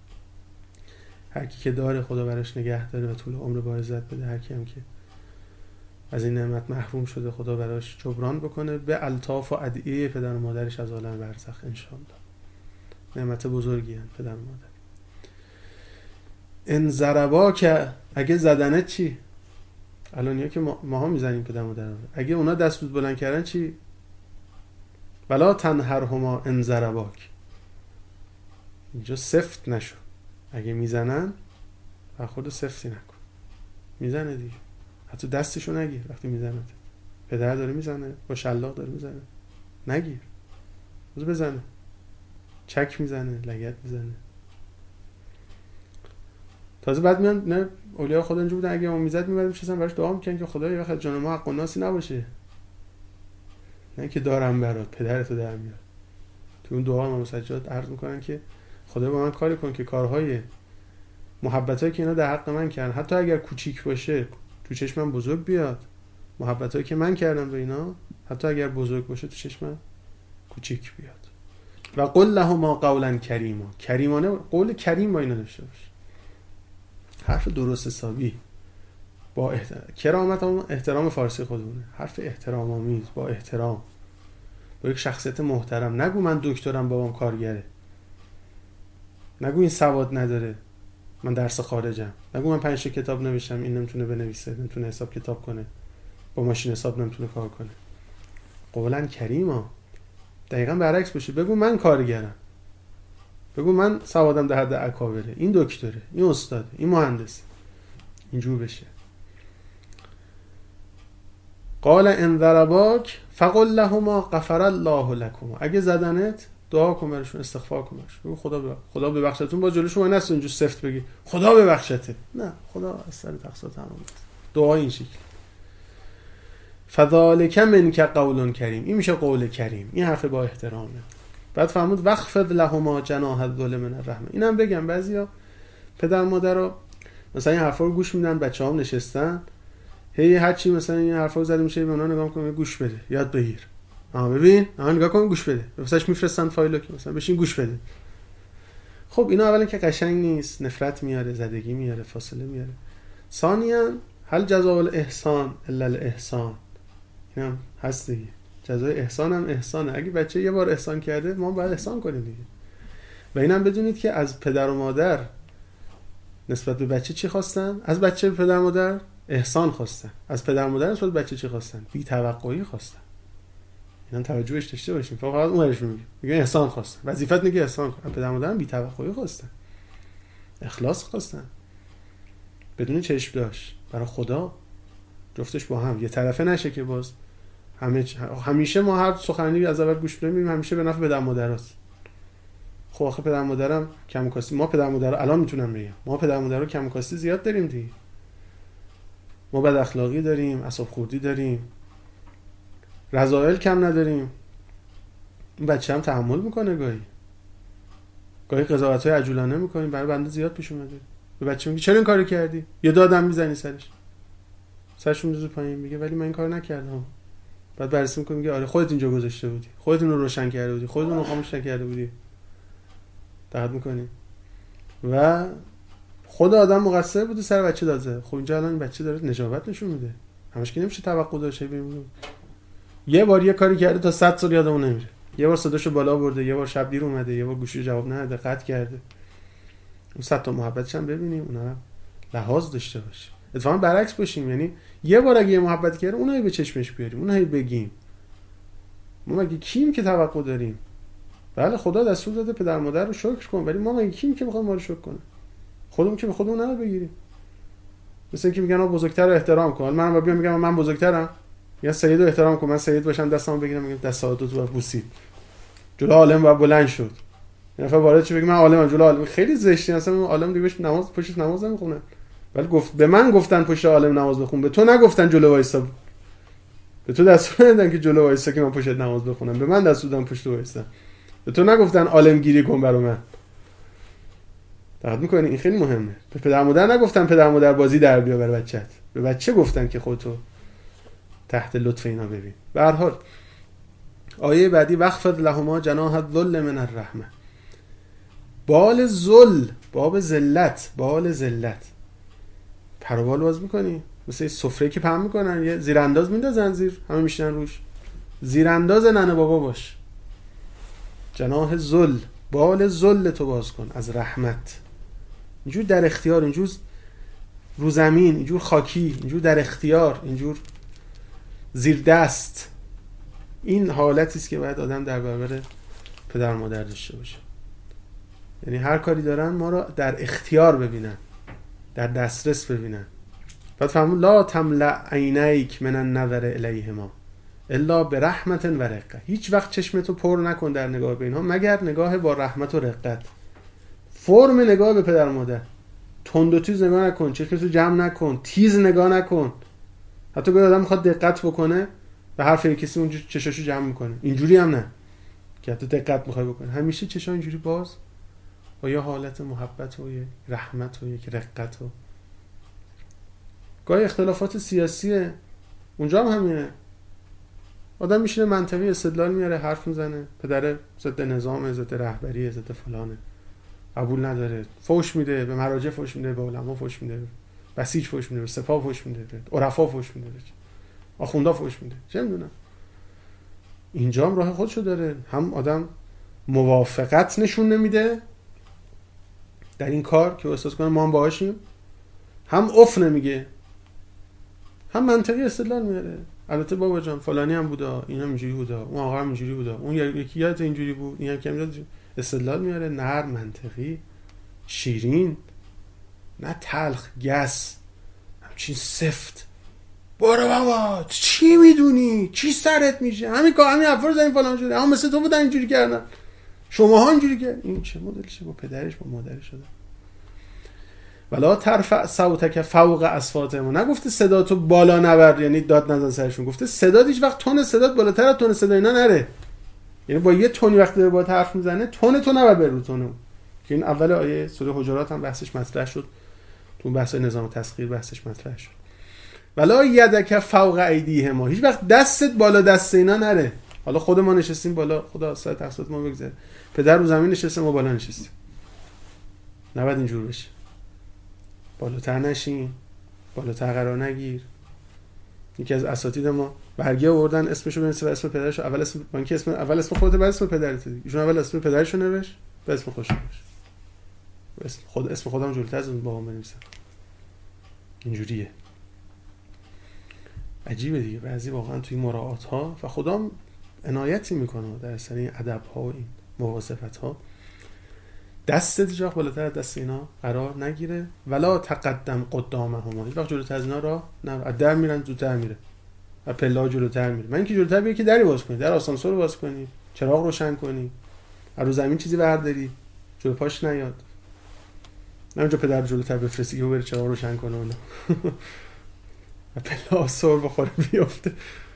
هر کی که داره خدا براش نگه داره و طول عمر با عزت بده. هر کی هم که از این نعمت محروم شده خدا براش جبران بکنه به الطاف و ادعیه پدر و مادرش از عالم برزخ ان شاء الله. نعمت بزرگی هست پدر و مادر. ان ضربا که اگه زدنه چی؟ الانیا که ماها میزنیم پدر و مادر، اگه اونا دست بود بلند کردن چی؟ ولا تنهرهما ان ضرباک. اینجا سفت نشو. اگه میزنن خود سفتی نکن. میزنه دیگه، حتی دستشو نگیر وقتی میزنه. پدر داره میزنه، با شلاق داره میزنه، نگیر، بزنه، چک میزنه، لگد میزنه. تازه بعد میان نه اولیاء خدا اینجا بودن اگه اون میزد میبرد میشستن براش دعا میکنن که خدا یه وقت جان ما حق و ناسی نباشه، نه که دارم برات پدرتو در میاد. تو اون دعا امام سجاد عرض میکنن که خدا با من کاری کن که کارهای محبتایی که اینا در حق من کردن حتی اگر کوچیک باشه تو چشمم بزرگ بیاد، محبتایی که من کردم به اینا حتی اگر بزرگ باشه تو چشمم کوچیک بیاد. و قل لهما قولا کریما. کریمانه قول کریم با اینا داشته باش. حرف درست حسابی با کرامت هم احترام فارسی خودمونه، حرف احترام آمیز با احترام با یک شخصیت محترم. نگو من دکترم بابام کارگره، نگو این سواد نداره من درس خارجم، نگو من 5 کتاب نوشتم این نمیتونه بنویسه، نمیتونه حساب کتاب کنه، با ماشین حساب نمیتونه کار کنه. قولا کریما دقیقاً برعکس باشه. بگو من کارگرم، بگو من سوادم در حد اکابره، این دکتره، این استاده، این مهندسه، اینجور بشه. قال ان ضرباک فقل لهما غفر الله لكما. اگه زدنت دعا کن براشون، استغفار کن براشون، بگو خدا ببخشتون. با جلوش وای نست اونجوری سفت بگی خدا ببخشته، نه، خدا از سر تقصیر تمام کرد. دعا این شکل. فذلک منک قول کریم. این میشه قول کریم، این حرف با احترامه. بعد فرمود وخفض لهما جناح الذل من الرحمه. اینم بگم بعضیا پدر مادرها مثلا این حرفا رو گوش میدن، بچه‌هام نشستن هر چی مثلا این حرفا رو زده میشه به اونا نگاه میکنه، گوش بده، یاد بگیر، ببین، نگاه کن، گوش بده. واسش میفرستن فایلو که مثلا بشین گوش بده. خب اینا اولا که قشنگ نیست، نفرت میاره، زدگی میاره، فاصله میاره. ثانیاً هل جزاء الاحسان الا الاحسان. اینم هست دیگه، جزای احسان هم احسانه. اگه بچه یه بار احسان کرده ما باید احسان کنیم دیگه. و اینم بدونید که از پدر و مادر نسبت به بچه چی خواستن؟ از بچه پدر و مادر احسان خواستن. از پدر و مادر نسبت به بچه چی خواستن؟ بی توقعی خواستن. اینا توجهش داشته باشیم. فقط اونش میگه احسان خواستن، وظیفت میگه احسان کن. پدر و مادر بی توقعی خواستن، اخلاص خواستن. بدون چشم داشت برای خدا، جفتش با هم، یه طرفه نشه که باز همیشه ما هر سخنی از اول گوش بدیم همیشه به نفع پدر مادرست. خب آخه پدر مادرم کم و کاستی، ما پدر مادر الان میتونم بگم ما پدر مادر رو کم و کاستی زیاد داریم دیگه. ما بد اخلاقی داریم، اعصاب خوردی داریم، رذائل کم نداریم. این بچه هم تحمل میکنه، گاهی قضاوت‌های عجولانه میکنیم، برای بنده زیاد پیش اومده. به بچه میگی چرا این کارو کردی؟ یه دادم میزنی سرش میذاره پایین، میگه ولی من این کارو نکردم. بعد بررسی میکنه میگه آره خودت اینجا گذاشته بودی، خودت اون رو روشن کرده بودی، خودت اون رو خاموش کرده بودی. دقت میکنی و خود آدم مقصر بوده سر بچه داده. خب اینجا الان این بچه داره نجابت نشون میده، همش که نمیشه توقع داشته ببینیم. یه بار یه کاری کرده تا 100 سال یادمون نمیره. یه بار صداشو بالا برده، یه بار شب دیر اومده، یه بار گوشی جواب نداده، قطع کرده. اون 100 تا محبتش هم ببینیم، اونها لحاظ داشته باشه. اتفاقا برعکس باشیم، یعنی یه بار اگه یه محبت کرده اونایی به چشمش بیاریم، اونایی بگیم. ما مگه کیم که توقع داریم؟ بله خدا دستور داده پدر مادر رو شکر کن، ولی ما مگه کیم که میخوایم ما رو شکر کنه؟ خودمون که به خودمون نباید بگیریم. مثلا اینکه میگن بزرگتر رو احترام کن، منم بیام میگم من بزرگترم، یا سید رو احترام کن، من سید باشم دستامو بگیرم میگم دستاتو تو بوسید، جلو عالم و بلند شد. یه نفر وارد چه بگه من عالمم، جلو عالم خیلی زشتی، اصلا عالم دیگه بهش نماز پشتش نماز نمیخونه. ولی به من گفتن پشت عالم نماز بخون، به تو نگفتن جلو وایسا. به تو دستور ندادن که جلو وایسا که من پشت نماز بخونم، به من دستور دادن پشت وایسا. به تو نگفتن عالم گیری کن برای من. دقت می‌کنی این خیلی مهمه. به پدر مادر نگفتن پدر مادر بازی در بیا برای بچت، به بچه گفتن که خودتو تحت لطف اینا ببین. به هر حال آیه بعدی وخفض لهما جناح الذل من الرحمه. بال ذل، باب ذلت، بال ذلت پروبال باز می‌کنی، مثل سفره که پهن می‌کنن یه زیرانداز میندازن زیر، همه میشنن روش. زیرانداز ننه بابا باش. جناح ذل، بال ذل تو باز کن از رحمت. اینجور در اختیار، اینجور رو زمین، اینجور خاکی، اینجور در اختیار، اینجور زیر دست. این حالتی است که باید آدم در برابر پدر و مادر داشته باشه. یعنی هر کاری دارن ما رو در اختیار ببینن، در دسترس ببینن. بعد فرمود لا تملأ عینیک من النظر الیهما الا برحمت و رقت. هیچ وقت چشمتو پر نکن در نگاه به اینها مگر نگاه با رحمت و رقت. فرم نگاه به پدر و مادر، تند و تیز نگاه نکن، چشمتو جمع نکن، تیز نگاه نکن. حتی گاهی آدم میخواد دقت بکنه به حرف کسی اونجوری چشاشو جمع میکنه، اینجوری هم نه که حتی دقت میخوای بکنه، همیشه چشا اینجوری باز با یه حالت محبت و یه رحمت و یک رقت. و گاهی اختلافات سیاسیه اونجا هم همینه، آدم میشینه منطقی استدلال میاره، حرف میزنه، پدر ضد نظام، ضد رهبری، ضد فلانه، قبول نداره، فوش میده، به مراجع فوش میده، به علما فوش میده، بسیج فوش میده، به سپاه فوش میده، به عرفا فوش میده، آخوندا فوش میده، چه میدونم. اینجا هم راه خودشو داره، هم آدم موافقت نشون نمیده در این کار که احساس کنه ما هم باهاشیم، هم اف نمیگه، هم منطقی استدلال میاره. البته بابا جان فلانی هم بودا، این هم اینجوری بودا، اون آقا هم اینجوری بودا، اون یکی یادت اینجوری بود، این هم کمی داد. استدلال میاره نرم، منطقی، شیرین، نه تلخ گس، همچین سفت. برو بابا چی میدونی، چی سرت میشه، همین حرفا رو زدین فلان شده، اما مثل تو بودن اینجوری کردن، شماها اینجوری کردن. این چه مدلشه؟ با پدرش با مادرش شده. ولا ترفع صوتک فوق اصواتهم، نگفته صداتو بالا نبر یعنی داد نزن سرشون، گفته صدات هیچ وقت تون صدات بالاتر از تون صدای اینا نره. یعنی با یه تونی وقتی داره با حرف میزنه تون تو نبر بر رو تونو، که این اول آیه سوره حجرات هم بحثش مطرح شد، تو بحث نظام تسخیر بحثش مطرح شد. ولا یدک فوق ایدیهم، هیچ وقت دستت بالا دست اینا نره. حالا خود ما نشستیم بالا، خدا سر تقصیرات ما بگذره، پدر رو زمین نشسته ما بالا نشستیم، نباید اینجور بشه. بالاتر نشین، بالاتر قرار نگیر. یکی از اساتید ما برگه آوردن اسمشو بنویسه و اسم پدرشو اول اسم بانکی اسم اول اسم خودت بعد اسم پدرت. ایشون اول اسم پدرشو نوشت بعد اسم خودش نوشت. اسم خودم جلوتر از اون بابام بنویسم. اینجوریه. عجیبه دیگه بعضی واقعا توی مراعات ها و خدام عنایتی میکنه در اصل این ادب ها و این مواظبت ها. دستت هیچ وقت بالاتر از دست اینا قرار نگیره. ولا تقدم قدامهما، هیچ وقت جلوتر از اینا راه نرو. در میرن زودتر میره، و پلا جلوتر میره. من که جلوتر بیای که دری باز کنی، در آسانسور رو باز کنی، چراغ روشن کنی، رو زمین چیزی برداری جلو پاش نیاد. نه اونجا پدر جلوتر بفرستی که بره چراغ روشن کنه اونا و پلا آسور بخوره بیافته.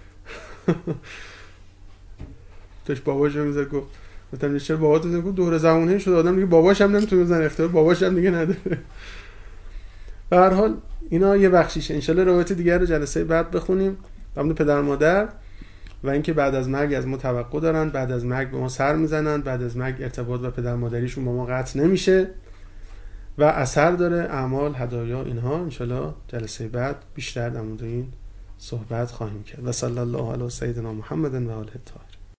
توش باباش میذاره گفتم چرا بابات گفت دوره زمونه شد آدم دیگه باباش هم نمیتونه بزنه، اختیار باباش هم دیگه نداره. به هر حال اینا یه بخشیشه. ان شاءالله روایت دیگر رو جلسه بعد بخونیم در مورد پدر مادر و اینکه بعد از مرگ از ما توقع دارن، بعد از مرگ به ما سر میزنن، بعد از مرگ ارتباط و پدر مادریشون با ما قطع نمیشه و اثر داره، اعمال، هدایا، اینها. ان شاءالله جلسه بعد بیشتر در مورد این صحبت خواهیم کرد. و صلی الله علی سیدنا محمد و آله الطاهرین.